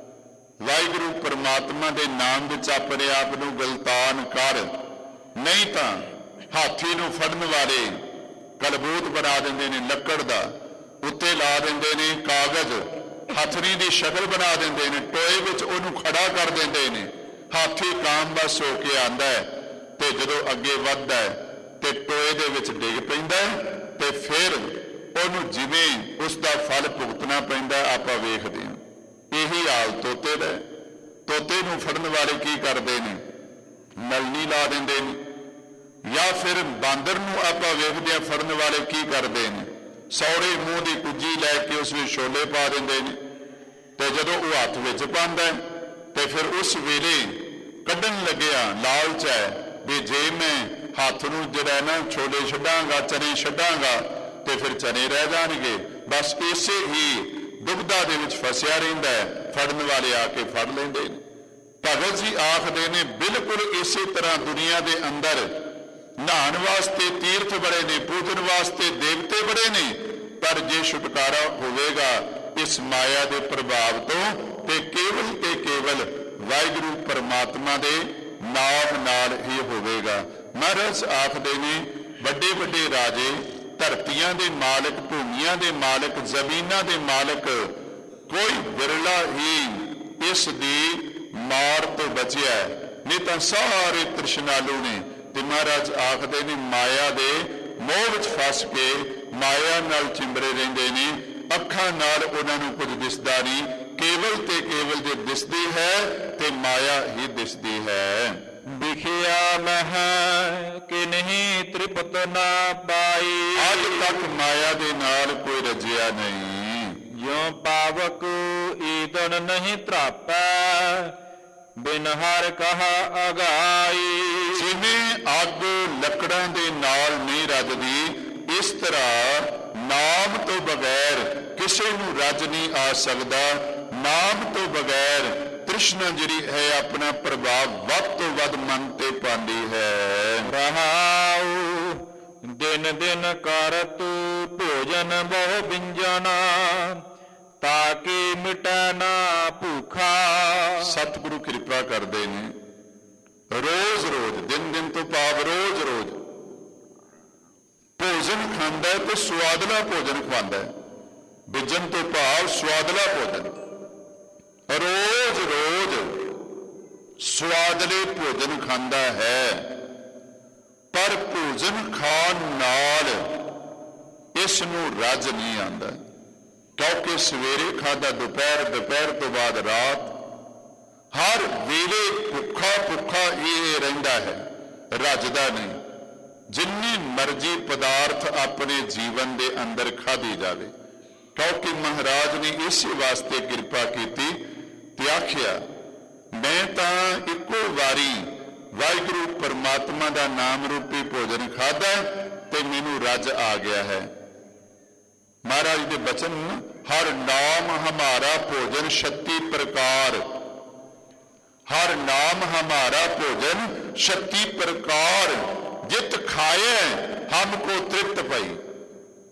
Speaker 1: ਵਾਹਿਗੁਰੂ ਪਰਮਾਤਮਾ ਦੇ ਨਾਮ ਵਿੱਚ ਆਪਣੇ ਆਪ ਨੂੰ ਗਲਤਾਨ ਕਰ, ਨਹੀਂ ਤਾਂ ਹਾਥੀ ਨੂੰ ਫੜਨ ਵਾਲੇ ਕਲਬੂਤ ਬਣਾ ਦਿੰਦੇ ਨੇ ਲੱਕੜ ਦਾ, ਉੱਤੇ ਲਾ ਦਿੰਦੇ ਨੇ ਕਾਗਜ਼, ਹਥਨੀ ਦੀ ਸ਼ਕਲ ਬਣਾ ਦਿੰਦੇ ਨੇ, ਟੋਏ ਵਿੱਚ ਉਹਨੂੰ ਖੜਾ ਕਰ ਦਿੰਦੇ ਨੇ, ਹਾਥੀ ਕਾਮਬਸ ਹੋ ਕੇ ਆਂਦਾ ਹੈ ਤੇ ਜਦੋਂ ਅੱਗੇ ਵੱਧਦਾ ਹੈ ਤੇ ਟੋਏ ਦੇ ਵਿੱਚ ਡਿੱਗ ਪੈਂਦਾ ਹੈ ਤੇ ਫਿਰ ਉਹਨੂੰ ਜਿਵੇਂ ਉਸ ਦਾ ਫਲ ਭੁਗਤਣਾ ਪੈਂਦਾ ਆਪਾਂ ਵੇਖਦੇ ਹਾਂ। ਇਹੀ ਹਾਲ ਤੋਤੇ ਦਾ। ਤੋਤੇ ਨੂੰ ਫੜਨ ਵਾਲੇ ਕੀ ਕਰਦੇ ਨੇ? ਨਲਨੀ ਲਾ ਦਿੰਦੇ ਨੇ, ਜਾਂ ਫਿਰ ਬਾਂਦਰ ਨੂੰ ਆਪਾਂ ਵੇਖਦੇ ਹਾਂ ਫੜਨ ਵਾਲੇ ਕੀ ਕਰਦੇ ਨੇ? ਸੌੜੇ ਮੂੰਹ ਦੀ ਕੁੱਜੀ ਲੈ ਕੇ ਉਸ ਵਿੱਚ ਛੋਲੇ ਪਾ ਦਿੰਦੇ ਨੇ, ਤੇ ਜਦੋਂ ਉਹ ਹੱਥ ਵਿੱਚ ਪਾਉਂਦਾ ਤੇ ਫਿਰ ਉਸ ਵੇਲੇ ਕੱਢਣ ਲੱਗਿਆ ਲਾਲਚ ਹੈ ਵੀ ਜੇ ਮੈਂ ਹੱਥ ਨੂੰ ਜਿਹੜਾ ਨਾ ਛੋਲੇ ਛੱਡਾਂਗਾ, ਚਨੇ ਛੱਡਾਂਗਾ ਤੇ ਫਿਰ ਚਨੇ ਰਹਿ ਜਾਣਗੇ। ਬਸ ਇਸੇ ਹੀ ਦੁਬਦਾ ਦੇ ਵਿੱਚ ਫਸਿਆ ਰਹਿੰਦਾ ਹੈ, ਫੜਨ ਵਾਲੇ ਆ ਕੇ ਫੜ ਲੈਂਦੇ ਨੇ। ਭਗਤ ਜੀ ਆਖਦੇ ਨੇ ਬਿਲਕੁਲ ਇਸੇ ਤਰ੍ਹਾਂ ਦੁਨੀਆ ਦੇ ਅੰਦਰ ਨਹਾਉਣ ਵਾਸਤੇ ਤੀਰਥ ਬੜੇ ਨੇ, ਪੂਜਨ ਵਾਸਤੇ ਦੇਵਤੇ ਬੜੇ ਨੇ, ਪਰ ਜੇ ਛੁਟਕਾਰਾ ਹੋਵੇਗਾ ਇਸ ਮਾਇਆ ਦੇ ਪ੍ਰਭਾਵ ਤੋਂ ਤੇ ਕੇਵਲ ਵਾਹਿਗੁਰੂ ਪਰਮਾਤਮਾ ਦੇ ਨਾਮ ਨਾਲ ਹੀ ਹੋਵੇਗਾ। ਮਹਾਰਾਜ ਆਖਦੇ ਨੇ ਵੱਡੇ ਵੱਡੇ ਰਾਜੇ, ਧਰਤੀਆਂ ਦੇ ਮਾਲਕ, ਭੂਮੀਆਂ ਦੇ ਮਾਲਕ, ਜ਼ਮੀਨਾਂ ਦੇ ਮਾਲਕ, ਕੋਈ ਵਿਰਲਾ ਹੀ ਇਸ ਦੀ ਮਾਰ ਤੋਂ ਬਚਿਆ, ਨਹੀਂ ਤਾਂ ਸਾਰੇ ਤ੍ਰਿਸ਼ਨਾਲੂ ਨੇ। ਤੇ ਮਹਾਰਾਜ ਆਖਦੇ ਨੇ ਮਾਇਆ ਦੇ ਮੋਹ ਵਿੱਚ ਫਸ ਕੇ ਮਾਇਆ ਨਾਲ ਚਿੰਬੜੇ ਰਹਿੰਦੇ ਨੇ, ਅੱਖਾਂ ਨਾਲ ਉਹਨਾਂ ਨੂੰ ਕੁਝ ਦਿਸਦਾ ਨਹੀਂ, ਕੇਵਲ ਤੇ ਕੇਵਲ ਜੇ ਦਿਸਦੀ ਹੈ ਤੇ ਮਾਇਆ ਹੀ ਦਿਸਦੀ ਹੈ।
Speaker 2: ਵਿਖਿਆ ਮਹਿ ਕਿ ਨਹੀਂ ਤ੍ਰਿਪਤ ਨਾ ਪਾਈ,
Speaker 1: ਅੱਜ ਤੱਕ ਮਾਇਆ ਦੇ ਨਾਲ ਕੋਈ ਰਜਿਆ ਨਹੀਂ।
Speaker 2: ਜਿਉ ਪਾਵਕ ਈਦਨ ਨਹੀਂ ਧਰਾਪੈ, ਬਿਨ ਹਰ ਕਹਾ ਅਗਾਈ।
Speaker 1: ਜਿਵੇਂ ਅੱਗ ਲੱਕੜਾਂ ਦੇ ਨਾਲ ਨਹੀਂ ਰੱਜਦੀ, ਇਸ ਤਰ੍ਹਾਂ ਨਾਮ ਤੋਂ ਬਗੈਰ ਕਿਸੇ ਨੂੰ ਰੱਜ ਨਹੀਂ ਆ ਸਕਦਾ। ਨਾਮ ਤੋਂ ਬਗੈਰ ਤ੍ਰਿਸ਼ਨਾ ਜਿਹੜੀ ਹੈ ਆਪਣਾ ਪ੍ਰਭਾਵ ਵੱਧ ਤੋਂ ਵੱਧ ਮਨ ਤੇ ਪਾਉਂਦੀ ਹੈ।
Speaker 2: ਰਹਾਉ ਦਿਨ ਦਿਨ ਕਰਤ ਭੋਜਨ ਬਹੁ ਬਿੰਜਨਾ, ਤਾਕਿ ਮਿਟੈ ਨਾ ਭੁੱਖਾ।
Speaker 1: ਸਤਿਗੁਰੂ ਕਿਰਪਾ ਕਰਦੇ ਨੇ, ਰੋਜ਼ ਰੋਜ਼, ਦਿਨ ਦਿਨ ਤੋਂ ਭਾਵ ਰੋਜ਼ ਰੋਜ਼ ਭੋਜਨ ਖਾਂਦਾ ਹੈ ਤੇ ਸੁਆਦਲਾ ਭੋਜਨ ਖਵਾਉਂਦਾ ਹੈ। ਬਿਜਨ ਤੋਂ ਭਾਵ ਸੁਆਦਲਾ ਭੋਜਨ, ਰੋਜ਼ ਰੋਜ਼ ਸੁਆਦਲੇ ਭੋਜਨ ਖਾਂਦਾ ਹੈ, ਪਰ ਭੋਜਨ ਖਾਣ ਨਾਲ ਇਸ ਨੂੰ ਰੱਜ ਨਹੀਂ ਆਉਂਦਾ, ਕਿਉਂਕਿ ਸਵੇਰੇ ਖਾਧਾ ਦੁਪਹਿਰ, ਦੁਪਹਿਰ ਤੋਂ ਬਾਅਦ ਰਾਤ, ਹਰ ਵੇਲੇ ਭੁੱਖਾ ਇਹ ਰਹਿੰਦਾ ਹੈ, ਰੱਜਦਾ ਨਹੀਂ। ਜਿੰਨੀ ਮਰਜ਼ੀ ਪਦਾਰਥ ਆਪਣੇ ਜੀਵਨ ਦੇ ਅੰਦਰ ਖਾਧੀ ਜਾਵੇ, ਕਿਉਂਕਿ ਮਹਾਰਾਜ ਨੇ ਇਸੇ ਵਾਸਤੇ ਕਿਰਪਾ ਕੀਤੀ ਤੇ ਆਖਿਆ ਮੈਂ ਤਾਂ ਇੱਕੋ ਵਾਰੀ ਵਾਹਿਗੁਰੂ ਪਰਮਾਤਮਾ ਦਾ ਨਾਮ ਰੂਪੀ ਭੋਜਨ ਖਾਧਾ ਤੇ ਮੈਨੂੰ ਰੱਜ ਆ ਗਿਆ ਹੈ। ਮਹਾਰਾਜ ਦੇ ਬਚਨ, ਹਰ ਨਾਮ ਹਮਾਰਾ ਭੋਜਨ 36 ਪ੍ਰਕਾਰ, ਹਰ ਨਾਮ ਹਮਾਰਾ ਭੋਜਨ 36 ਪ੍ਰਕਾਰ, ਜਿਤ ਖਾਏ ਹਮਕੋ ਤ੍ਰਿਪਤ ਪਈ।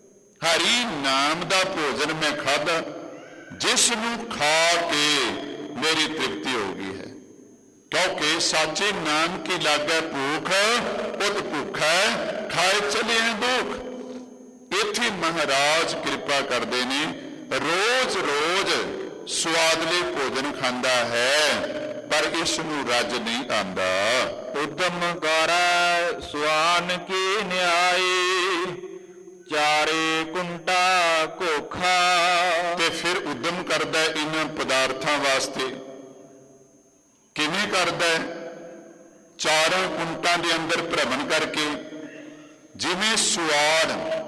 Speaker 1: ਹਰੀ ਨਾਮ ਦਾ ਭੋਜਨ ਮੈਂ ਖਾਧਾ, ਜਿਸ ਨੂੰ ਖਾ ਕੇ ਮੇਰੀ ਤ੍ਰਿਪਤੀ ਹੋ ਗਈ ਹੈ। ਕਿਉਂਕਿ ਸਾਚੇ ਨਾਮ ਕੀ ਲਾਗੈ ਭੂਖ, ਉਤ ਭੁੱਖੈ ਖਾਏ ਚਲਿਐ ਦੁਖ। ਇੱਥੇ ਮਹਾਰਾਜ ਕਿਰਪਾ ਕਰਦੇ ਨੇ, ਰੋਜ਼ ਰੋਜ਼ ਸਵਾਦਲੇ ਭੋਜਨ ਖਾਂਦਾ ਹੈ ਪਰ ਇਸ ਨੂੰ ਰੱਜ ਨਹੀਂ ਆਂਦਾ।
Speaker 2: ਉਦਮ ਕਰੈ ਸੁਆਨ ਕੀ ਨਿਆਈ, ਚਾਰੇ ਕੁੰਟਾ ਕੋਖਾ।
Speaker 1: ਤੇ ਫਿਰ ਉਦਮ ਕਰਦਾ ਇਹਨਾਂ ਪਦਾਰਥਾਂ ਵਾਸਤੇ। ਕਿਵੇਂ ਕਰਦਾ? ਚਾਰਾਂ ਕੁੰਟਾਂ ਦੇ ਅੰਦਰ ਭ੍ਰਮਣ ਕਰਕੇ। ਜਿਵੇਂ ਸਵਾਦ,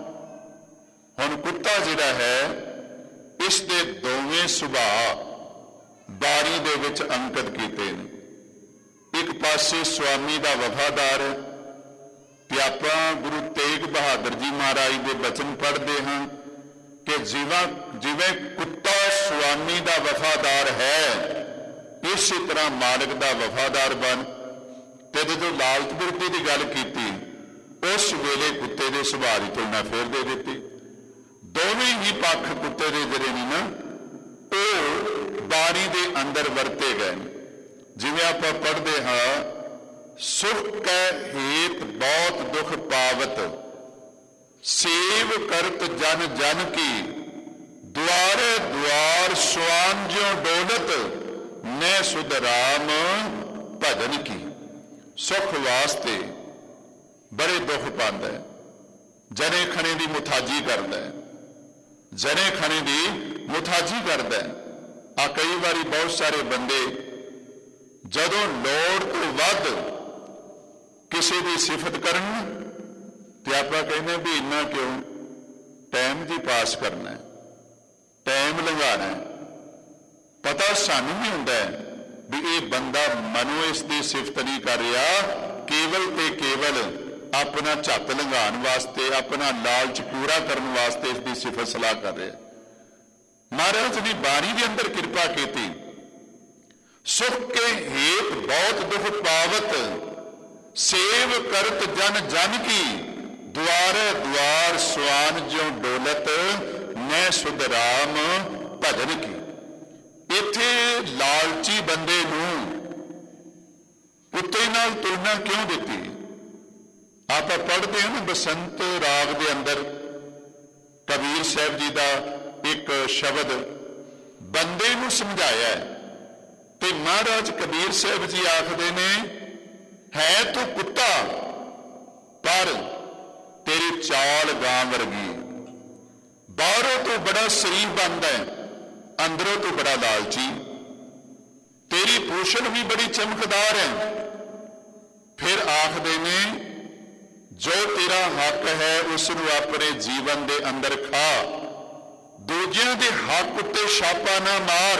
Speaker 1: ਹੁਣ ਕੁੱਤਾ ਜਿਹੜਾ ਹੈ ਇਸ ਦੇ ਦੋਵੇਂ ਸੁਭਾਅ ਬਾਰੀ ਦੇ ਵਿੱਚ ਅੰਕਿਤ ਕੀਤੇ ਨੇ। ਇੱਕ ਪਾਸੇ ਸੁਆਮੀ ਦਾ ਵਫਾਦਾਰ ਹੈ ਤੇ ਆਪਾਂ ਗੁਰੂ ਤੇਗ ਬਹਾਦਰ ਜੀ ਮਹਾਰਾਜ ਦੇ ਬਚਨ ਪੜ੍ਹਦੇ ਹਾਂ ਕਿ ਜਿਵੇਂ ਕੁੱਤਾ ਸੁਆਮੀ ਦਾ ਵਫਾਦਾਰ ਹੈ, ਇਸੇ ਤਰ੍ਹਾਂ ਮਾਲਕ ਦਾ ਵਫਾਦਾਰ ਬਣ। ਤੇ ਜਦੋਂ ਲਾਲਚ ਬਿਰਤੀ ਦੀ ਗੱਲ ਕੀਤੀ, ਉਸ ਵੇਲੇ ਕੁੱਤੇ ਦੇ ਸੁਭਾਅ ਦੀ ਤੁਲਨਾ ਫੇਰ ਦੇ ਦਿੱਤੀ। ਦੋਵੇਂ ਹੀ ਪੱਖ ਕੁੱਤੇ ਦੇ ਜਿਹੜੇ ਨੇ ਨਾ, ਉਹ ਬਾਣੀ ਦੇ ਅੰਦਰ ਵਰਤੇ ਗਏ। ਜਿਵੇਂ ਆਪਾਂ ਪੜ੍ਹਦੇ ਹਾਂ, ਸੁਖ ਕੈ ਹੇਤ ਬਹੁਤ ਦੁਖ ਪਾਵਤ, ਸੇਵ ਕਰਤ ਜਨ ਜਨ ਕੀ, ਦੁਆਰੇ ਦੁਆਰ ਸੁਆਨ ਜਿਉ ਡੋਲਤ, ਨੈ ਸੁਧ ਰਾਮ ਭਜਨ ਕੀ। ਸੁਖ ਵਾਸਤੇ ਬੜੇ ਦੁੱਖ ਪਾਉਂਦਾ ਹੈ, ਜਨੇ ਖਣੇ ਦੀ ਮੁਥਾਜੀ ਕਰਦਾ ਹੈ, ਜਨੇ ਖਣੇ ਦੀ ਮੁਥਾਜੀ ਕਰਦਾ ਹੈ। ਆ ਕਈ ਵਾਰੀ ਬਹੁਤ ਸਾਰੇ ਬੰਦੇ ਜਦੋਂ ਲੋੜ ਤੋਂ ਵੱਧ ਕਿਸੇ ਦੀ ਸਿਫਤ ਕਰਨ ਤੇ ਆਪਾਂ ਕਹਿੰਦੇ ਵੀ ਇੰਨਾ ਕਿਉਂ, ਟਾਈਮ ਜੀ ਪਾਸ ਕਰਨਾ ਹੈ, ਟਾਈਮ ਲੰਘਾਣਾ ਹੈ। ਪਤਾ ਸਾਨੂੰ ਵੀ ਹੁੰਦਾ ਹੈ ਵੀ ਇਹ ਬੰਦਾ ਮਨੋਂ ਇਸ ਦੀ ਸਿਫਤ ਨਹੀਂ ਕਰ ਰਿਹਾ, ਕੇਵਲ ਤੇ ਕੇਵਲ ਆਪਣਾ ਝੱਤ ਲੰਘਾਉਣ ਵਾਸਤੇ, ਆਪਣਾ ਲਾਲਚ ਪੂਰਾ ਕਰਨ ਵਾਸਤੇ ਇਸ ਦੀ ਸਿਫਤ ਸਲਾਹ ਕਰ ਰਿਹਾ। ਮਹਾਰਾਜ ਨੇ ਬਾਣੀ ਦੇ ਅੰਦਰ ਕਿਰਪਾ ਕੀਤੀ, ਸੁਖ ਕੇ ਹੇਤ ਬਹੁਤ ਦੁਖ ਪਾਵਤ, ਸੇਵ ਕਰਤ ਜਨ ਜਨ ਕੀ, ਦੁਆਰੇ ਦੁਆਰ ਸੁਆਨ ਜਿਉ ਡੋਲਤ, ਨੈ ਸੁਧ ਰਾਮ ਭਜਨ ਕੀ। ਇੱਥੇ ਲਾਲਚੀ ਬੰਦੇ ਨੂੰ ਕੁੱਤੇ ਨਾਲ ਤੁਲਨਾ ਕਿਉਂ ਦਿੱਤੀ? ਆਪਾਂ ਪੜ੍ਹਦੇ ਹਾਂ ਨਾ ਬਸੰਤ ਰਾਗ ਦੇ ਅੰਦਰ ਕਬੀਰ ਸਾਹਿਬ ਜੀ ਦਾ ਇੱਕ ਸ਼ਬਦ ਬੰਦੇ ਨੂੰ ਸਮਝਾਇਆ ਹੈ। ਤੇ ਮਹਾਰਾਜ ਕਬੀਰ ਸਾਹਿਬ ਜੀ ਆਖਦੇ ਨੇ, ਹੈ ਤੂੰ ਕੁੱਤਾ ਪਰ ਤੇਰੀ ਚਾਲ ਗਾਂ ਵਰਗੀ। ਬਾਹਰੋਂ ਤੂੰ ਬੜਾ ਸ਼ਰੀਫ ਬਣਦਾ ਹੈ, ਅੰਦਰੋਂ ਤੂੰ ਬੜਾ ਲਾਲਚੀ। ਤੇਰੀ ਪੂਛਲ ਵੀ ਬੜੀ ਚਮਕਦਾਰ ਹੈ। ਫਿਰ ਆਖਦੇ ਨੇ, ਜੋ ਤੇਰਾ ਹੱਕ ਹੈ ਉਸ ਨੂੰ ਆਪਣੇ ਜੀਵਨ ਦੇ ਅੰਦਰ ਖਾ, ਦੂਜਿਆਂ ਦੇ ਹੱਕ ਉੱਤੇ ਛਾਪਾ ਨਾ ਮਾਰ।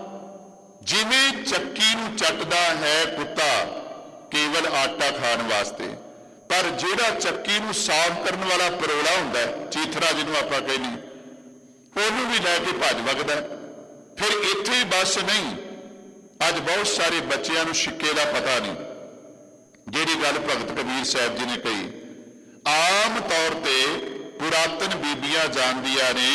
Speaker 1: ਜਿਵੇਂ ਚੱਕੀ ਨੂੰ ਚੱਟਦਾ ਹੈ ਕੁੱਤਾ ਕੇਵਲ ਆਟਾ ਖਾਣ ਵਾਸਤੇ, ਪਰ ਜਿਹੜਾ ਚੱਕੀ ਨੂੰ ਸਾਫ਼ ਕਰਨ ਵਾਲਾ ਪਰੋਲਾ ਹੁੰਦਾ, ਚੀਥਰਾ ਜਿਹਨੂੰ ਆਪਾਂ ਕਹਿੰਦੇ, ਉਹਨੂੰ ਵੀ ਲੈ ਕੇ ਭੱਜ ਵਗਦਾ। ਫਿਰ ਇੱਥੇ ਹੀ ਬਸ ਨਹੀਂ, ਅੱਜ ਬਹੁਤ ਸਾਰੇ ਬੱਚਿਆਂ ਨੂੰ ਸਿੱਕੇ ਦਾ ਪਤਾ ਨਹੀਂ। ਜਿਹੜੀ ਗੱਲ ਭਗਤ ਕਬੀਰ ਸਾਹਿਬ ਜੀ ਨੇ ਕਹੀ, ਆਮ ਤੌਰ ਤੇ ਪੁਰਾਤਨ ਬੀਬੀਆਂ ਜਾਣਦੀਆਂ ਨੇ,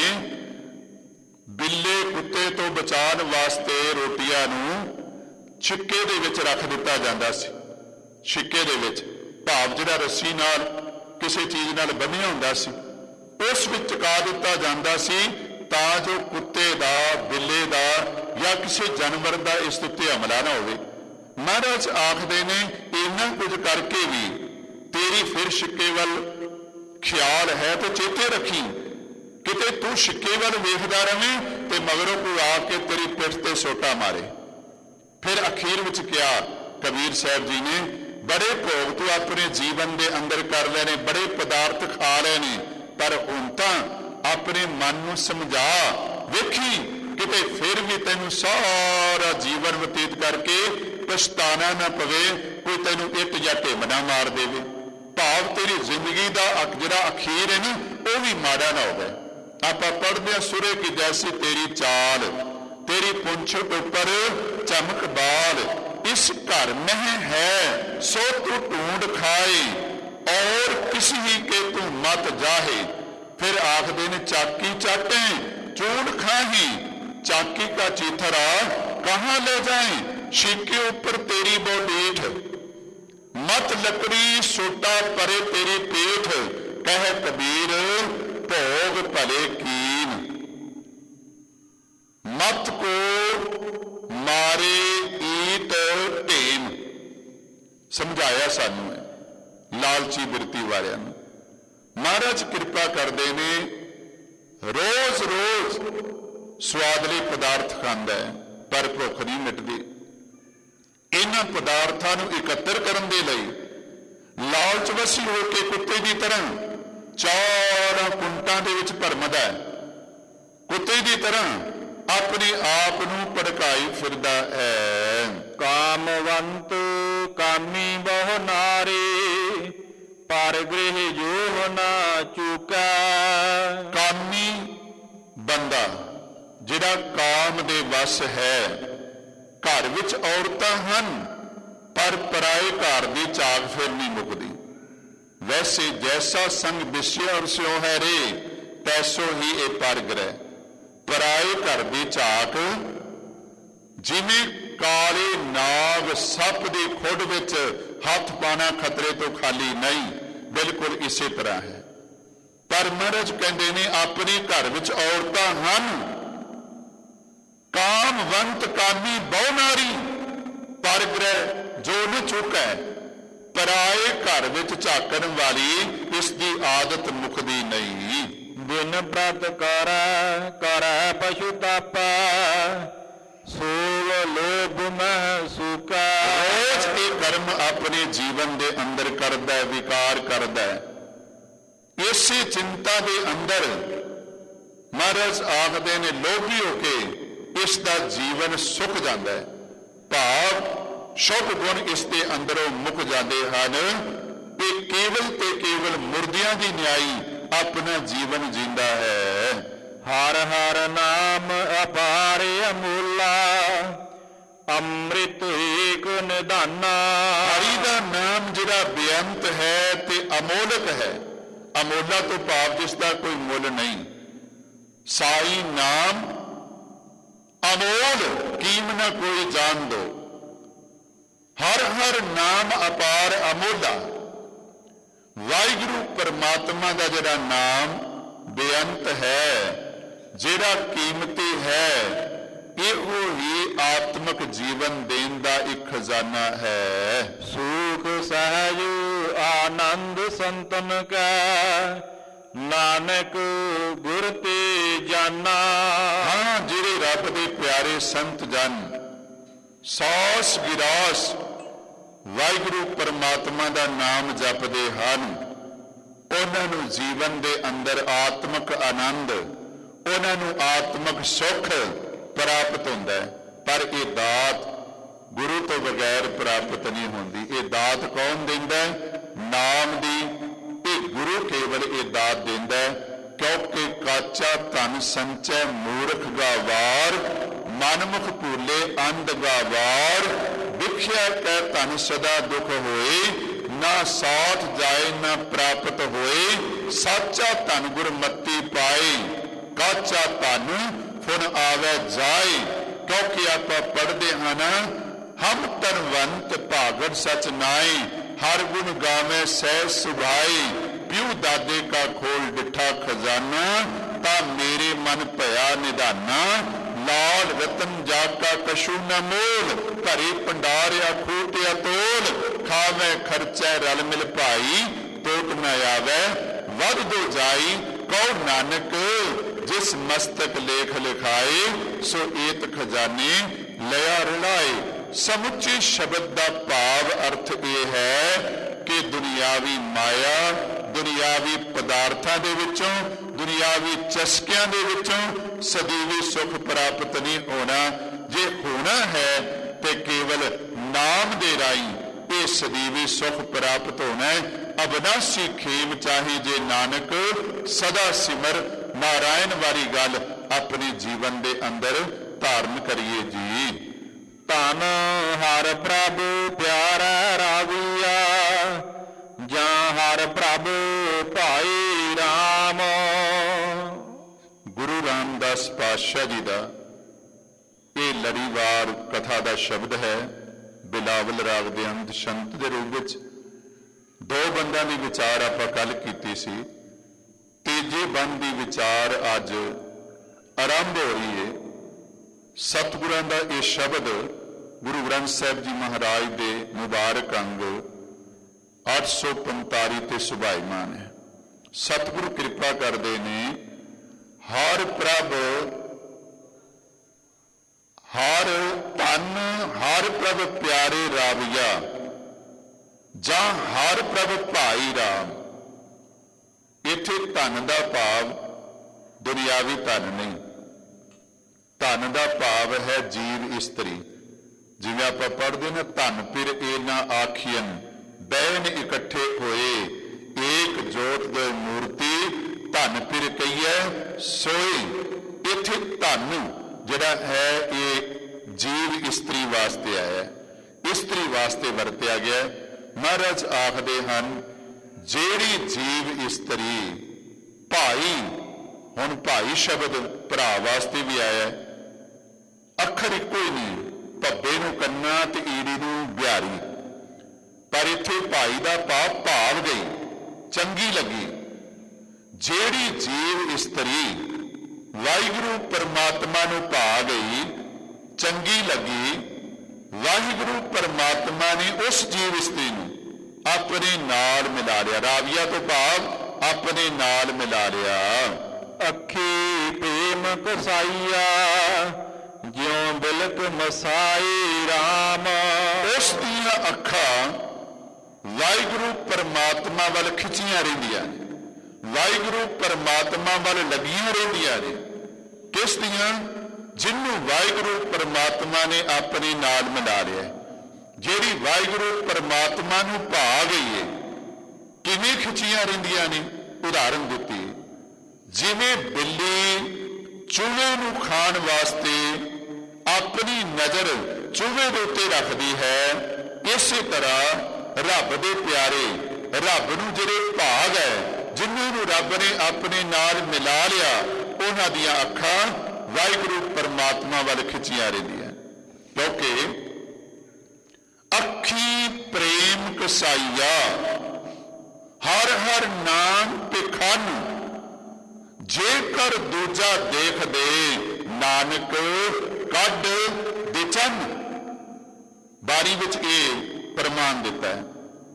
Speaker 1: ਬਿੱਲੇ ਕੁੱਤੇ ਤੋਂ ਬਚਾਉਣ ਵਾਸਤੇ ਰੋਟੀਆਂ ਨੂੰ ਛਿੱਕੇ ਦੇ ਵਿੱਚ ਰੱਖ ਦਿੱਤਾ ਜਾਂਦਾ ਸੀ। ਛਿੱਕੇ ਦੇ ਵਿੱਚ ਭਾਵ ਜਿਹੜਾ ਰੱਸੀ ਨਾਲ ਕਿਸੇ ਚੀਜ਼ ਨਾਲ ਬੰਨ੍ਹਿਆ ਹੁੰਦਾ ਸੀ, ਉਸ ਵਿੱਚ ਚੁਕਾ ਦਿੱਤਾ ਜਾਂਦਾ ਸੀ, ਤਾਂ ਜੋ ਕੁੱਤੇ ਦਾ, ਬਿੱਲੇ ਦਾ ਜਾਂ ਕਿਸੇ ਜਾਨਵਰ ਦਾ ਇਸ ਉੱਤੇ ਹਮਲਾ ਨਾ ਹੋਵੇ। ਮਹਾਰਾਜ ਆਖਦੇ ਨੇ, ਇੰਨਾ ਕੁਝ ਕਰਕੇ ਵੀ ਤੇਰੀ ਫਿਰ ਛਿੱਕੇ ਵੱਲ ਖਿਆਲ ਹੈ ਤੇ ਚੇਤੇ ਰੱਖੀ, ਕਿਤੇ ਤੂੰ ਛਿੱਕੇ ਵੱਲ ਵੇਖਦਾ ਰਵੇਂ ਤੇ ਮਗਰੋਂ ਕੋਈ ਆ ਕੇ ਤੇਰੀ ਪਿੱਠ ਤੇ ਸੋਟਾ ਮਾਰੇ। ਫਿਰ ਅਖੀਰ ਵਿੱਚ ਕਿਹਾ ਕਬੀਰ ਸਾਹਿਬ ਜੀ ਨੇ, ਬੜੇ ਭੋਗ ਤੂੰ ਆਪਣੇ ਜੀਵਨ ਦੇ ਅੰਦਰ ਕਰ ਲਏ ਨੇ, ਬੜੇ ਪਦਾਰਥ ਖਾ ਲਏ ਨੇ, ਪਰ ਹੁਣ ਤਾਂ ਆਪਣੇ ਮਨ ਨੂੰ ਸਮਝਾ, ਵੇਖੀ ਕਿਤੇ ਫਿਰ ਵੀ ਤੈਨੂੰ ਸਾਰਾ ਜੀਵਨ ਬਤੀਤ ਕਰਕੇ ਪਛਤਾਣਾ ਨਾ ਪਵੇ, ਕੋਈ ਤੈਨੂੰ ਇੱਟ ਜਾਂ ਢਿੱਮ ਨਾ ਮਾਰ ਦੇਵੇ। ਭਾਵ ਤੇਰੀ ਜ਼ਿੰਦਗੀ ਦਾ ਜਿਹੜਾ ਅਖੀਰ ਹੈ ਨਾ, ਉਹ ਵੀ ਮਾੜਾ ਨਾ ਹੋਵੇ। ਆਪਾਂ ਪੜ੍ਹਦੇ ਹਾਂ, ਸੁਰੇ ਕੀ ਜੈਸੀ ਤੇਰੀ ਚਾਲ, तेरी पुंछट ऊपर चमक बाल, इस घर में है सो तू ढूंढ खाए, और किसी ही के तू मत जाहे। फिर आखदे ने चाकी चाटे चूड़ खाही, चाकी का चीथरा कहाँ ले जाएं, शीके ऊपर तेरी बौडीठ, मत लकड़ी सोटा परे तेरी पेठ, कह कबीर भोग भले कीन, मत को मारे ईत ढेम। समझाया सानू है लालची बिरती वालियां नूं। महाराज किरपा करते ने, रोज रोज स्वादले पदार्थ खांदा है पर भुख नहीं मिटदी। इन्हां पदार्थां नूं इकत्तर करन दे लई लालचवसी हो के कुत्ते की तरह चारां कुंटां दे विच भरमदा है, कुत्ते की तरह अपने आप नूं भड़काई फिरदा है।
Speaker 2: कामवंत कामी बहु नारी, पर गृह जोह ना चूका।
Speaker 1: कामी बंदा जिहड़ा काम दे वस है, घर विच औरतां हन पर पराए घर दी चाक फिर नहीं मुकदी। वैसे जैसा संग बिस्या और स्यों है रे, तैसो ही ए पर ग्रह। पराए घर दी चाक जिवें काले नाग सप दी खुड विच हथ पाना खतरे तो खाली नहीं, बिल्कुल इसे तरह है। पर महाराज कहते ने अपने घर विच औरतां हन, कामवंत कामी बहु नारी, पर ग्रह जो न चुका। पराए घर विच झाकण वाली इसकी आदत मुकदी नहीं।
Speaker 2: बिन व्रत कर पशु तापा, सोल लोभ मह सुका।
Speaker 1: रोज ये कर्म अपने जीवन दे अंदर करदा है, विकार करदा है। इसी चिंता दे अंदर महाराज आखदे ने लोभी होके इसका जीवन सुख जाता है, भाव शुभ गुण इसके अंदरों मुक जाते हैं। ये केवल ते केवल मुर्दियां की न्यायी अपना जीवन जींदा है।
Speaker 2: हर हर नाम अपार अमूला, अमृत एक निधाना।
Speaker 1: हरि दा नाम जिहड़ा बेअंत है ते अमोलक है, अमोला तो भाव जिसका कोई मुल नहीं। साई नाम अमोल, कीम ना कोई जान दो। हर हर नाम अपार अमोला। वाहिगुरु परमात्मा का जिहड़ा नाम बेअंत है, जिहड़ा कीमती है, इहो ही आत्मक जीवन देन दा एक खजाना है।
Speaker 2: सुख सहज आनंद संतन का, नानक गुर ते जाना।
Speaker 1: हाँ, जिहड़े रब दे प्यारे संत जन सौस गिरास वाहिगुरु परमात्मा का नाम जपदे हन, उन्हां नूं जीवन दे अंदर आत्मक आनंद, उन्हां नूं आत्मक सुख प्राप्त हुंदा है। पर ये दात गुरु तो बगैर प्राप्त नहीं होंदी। ये दात कौन दिंदा है? नाम दी। ये गुरु केवल ये दात दिंदा है, क्योंकि काचा धन संचय मूर्ख गावार, मनमुख भूले अंध गावार। विख्या कै धन सदा दुख होए, ना साथ जाए ना प्राप्त होए। साचा धन गुरमति पाए, काचा धन फुन आवे जाए। क्योंकि आप पढ़ते हैं ना, हम धनवंत भागत सच नाए, हर गुण गावे सह सुभाए। प्यू दादे का खोल डिठा खजाना, ता मेरे मन भया निधाना। लाल रतन जाका कशु न मोल, घरे भंडारिया खूटिया तोल। खावे खर्चै रल मिल भाई, टोट न आवे वध दो जाई। कहो नानक जिस मस्तक लेख लिखाए, सो एत खजाने लिया रलाए। समुचे शब्द का भाव अर्थ यह है कि दुनियावी माया, दुनियावी पदार्थां दे विचों, दुनियावी चस्कियां दे विचों सਦੀवी सुख प्राप्त नहीं होना। जे होना है तो केवल नाम दे राई ये सदीवी सुख प्राप्त होना है। अविनाशी खेम चाहे जे नानक, सदा सिमर नारायण वाली गल अपने जीवन दे अंदर धारण करिए जी।
Speaker 2: धन हर प्रभु प्यारा रागिया, जा हर प्रभु भाई राम।
Speaker 1: गुरु रामदास पातशाह जी का ये ਲੜੀਵਾਰ ਕਥਾ ਦਾ ਸ਼ਬਦ ਹੈ। ਬਿਲਾਵਲ ਰਾਗ ਦੇ ਅੰਤ ਸ਼ੰਤ ਦੇ ਰੂਪ ਵਿੱਚ ਦੋ ਬੰਦਾਂ ਦੀ ਵਿਚਾਰ ਆਪਾਂ ਕੱਲ ਕੀਤੀ ਸੀ। ਤੀਜੇ ਬੰਦ ਦੀ ਵਿਚਾਰ ਅੱਜ ਆਰੰਭ ਹੋ ਰਹੀ ਹੈ। ਸਤਿਗੁਰਾਂ ਦਾ ਇਹ ਸ਼ਬਦ ਗੁਰੂ ਗ੍ਰੰਥ ਸਾਹਿਬ ਜੀ ਮਹਾਰਾਜ ਦੇ ਮੁਬਾਰਕ ਅੰਗ 845 ਤੇ ਸੁਭਾਈਮਾਨ ਹੈ। ਸਤਿਗੁਰੂ ਕਿਰਪਾ ਕਰਦੇ ਨੇ, ਹਰ ਪ੍ਰਭ ਹਰ ਧਨ ਹਰ ਪ੍ਰਭ ਪਿਆਰੇ ਰਾਵੀਆ, ਜਾਂ ਹਰ ਪ੍ਰਭ ਭਾਈ ਰਾਮ। ਇੱਥੇ ਧਨ ਦਾ ਭਾਵ ਦੁਨਿਆਵੀ ਧਨ ਨਹੀਂ, ਧਨ ਦਾ ਭਾਵ ਹੈ ਜੀਵ ਇਸਤਰੀ। ਜਿਵੇਂ ਆਪਾਂ ਪੜ੍ਹਦੇ ਨਾ, ਧਨ ਫਿਰ ਇਹ ਨਾ ਆਖੀਨ ਬੈਨ ਇਕੱਠੇ ਹੋਏ, ਏਕ ਜੋਤ ਦੇ ਮੂਰਤੀ ਧਨ ਫਿਰ ਕਹੀਏ ਸੋਈ। ਇੱਥੇ ਧਨ ਜਿਹੜਾ ਹੈ ਇਹ ਜੀਵ ਇਸਤਰੀ ਵਾਸਤੇ ਆਇਆ, ਇਸਤਰੀ ਵਾਸਤੇ ਵਰਤਿਆ ਗਿਆ। ਮਹਾਰਾਜ ਆਖਦੇ ਹਨ, ਜਿਹੜੀ ਜੀਵ ਇਸਤਰੀ ਭਾਈ, ਹੁਣ ਭਾਈ ਸ਼ਬਦ ਭਰਾ ਵਾਸਤੇ ਵੀ ਆਇਆ, ਅੱਖਰ ਇੱਕੋ ਹੀ ਨਹੀਂ, ਭੱਬੇ ਨੂੰ ਕੰਨਾ ਤੇ ਈੜੀ ਨੂੰ ਬਿਹਾਰੀ, ਪਰ ਇੱਥੇ ਭਾਈ ਦਾ ਭਾਵ ਗਈ, ਚੰਗੀ ਲੱਗੀ। ਜਿਹੜੀ ਜੀਵ ਇਸਤਰੀ ਵਾਹਿਗੁਰੂ ਪਰਮਾਤਮਾ ਨੂੰ ਭਾ ਗਈ, ਚੰਗੀ ਲੱਗੀ, ਵਾਹਿਗੁਰੂ ਪਰਮਾਤਮਾ ਨੇ ਉਸ ਜੀਵ ਇਸਤਰੀ ਨੂੰ ਆਪਣੇ ਨਾਲ ਮਿਲਾ ਲਿਆ। ਰਾਵੀਆ ਤੋਂ ਭਾਵ ਆਪਣੇ ਨਾਲ ਮਿਲਾ ਲਿਆ।
Speaker 2: ਅੱਖੀ ਪ੍ਰੇਮ ਕਸਾਈਆ, ਜਿਉ ਬਿਲਕ ਮਸਾਈ ਰਾਮ।
Speaker 1: ਉਸ ਦੀਆਂ ਅੱਖਾਂ ਵਾਹਿਗੁਰੂ ਪਰਮਾਤਮਾ ਵੱਲ ਖਿੱਚੀਆਂ ਰਹਿੰਦੀਆਂ ਨੇ, ਵਾਹਿਗੁਰੂ ਪਰਮਾਤਮਾ ਵੱਲ ਲੱਗੀਆਂ ਰਹਿੰਦੀਆਂ ਨੇ। ਕਿਸ ਦੀਆਂ? ਜਿਹਨੂੰ ਵਾਹਿਗੁਰੂ ਪਰਮਾਤਮਾ ਨੇ ਆਪਣੇ ਨਾਲ ਮਿਲਾ ਲਿਆ, ਜਿਹੜੀ ਵਾਹਿਗੁਰੂ ਪਰਮਾਤਮਾ ਨੂੰ ਭਾ ਗਈ ਹੈ। ਕਿਵੇਂ ਖਿੱਚੀਆਂ ਰਹਿੰਦੀਆਂ ਨੇ? ਉਦਾਹਰਨ ਦਿੱਤੀ, ਜਿਵੇਂ ਬਿੱਲੀ ਚੂਹੇ ਨੂੰ ਖਾਣ ਵਾਸਤੇ ਆਪਣੀ ਨਜ਼ਰ ਚੂਹੇ ਦੇ ਉੱਤੇ ਰੱਖਦੀ ਹੈ, ਇਸੇ ਤਰ੍ਹਾਂ ਰੱਬ ਦੇ ਪਿਆਰੇ, ਰੱਬ ਨੂੰ ਜਿਹੜੇ ਭਾਗ ਹੈ, ਜਿਨ੍ਹਾਂ ਨੂੰ ਰੱਬ ਨੇ ਆਪਣੇ ਨਾਲ ਮਿਲਾ ਲਿਆ, ਉਹਨਾਂ ਦੀਆਂ ਅੱਖਾਂ ਵਾਹਿਗੁਰੂ ਪਰਮਾਤਮਾ ਵੱਲ ਖਿੱਚੀਆਂ ਰਹਿੰਦੀਆਂ। ਕਿਉਂਕਿ ਅੱਖੀ ਪ੍ਰੇਮ ਕਸਾਈਆ, ਹਰ ਹਰ ਨਾਮ ਭਿਖਾਨੂ, ਜੇਕਰ ਦੂਜਾ ਦੇਖਦੇ ਨਾਨਕ ਕੱਢ ਦਿਚਨ। ਬਾਣੀ ਵਿੱਚ ਇਹ ਪ੍ਰਮਾਣ ਦਿੱਤਾ ਹੈ।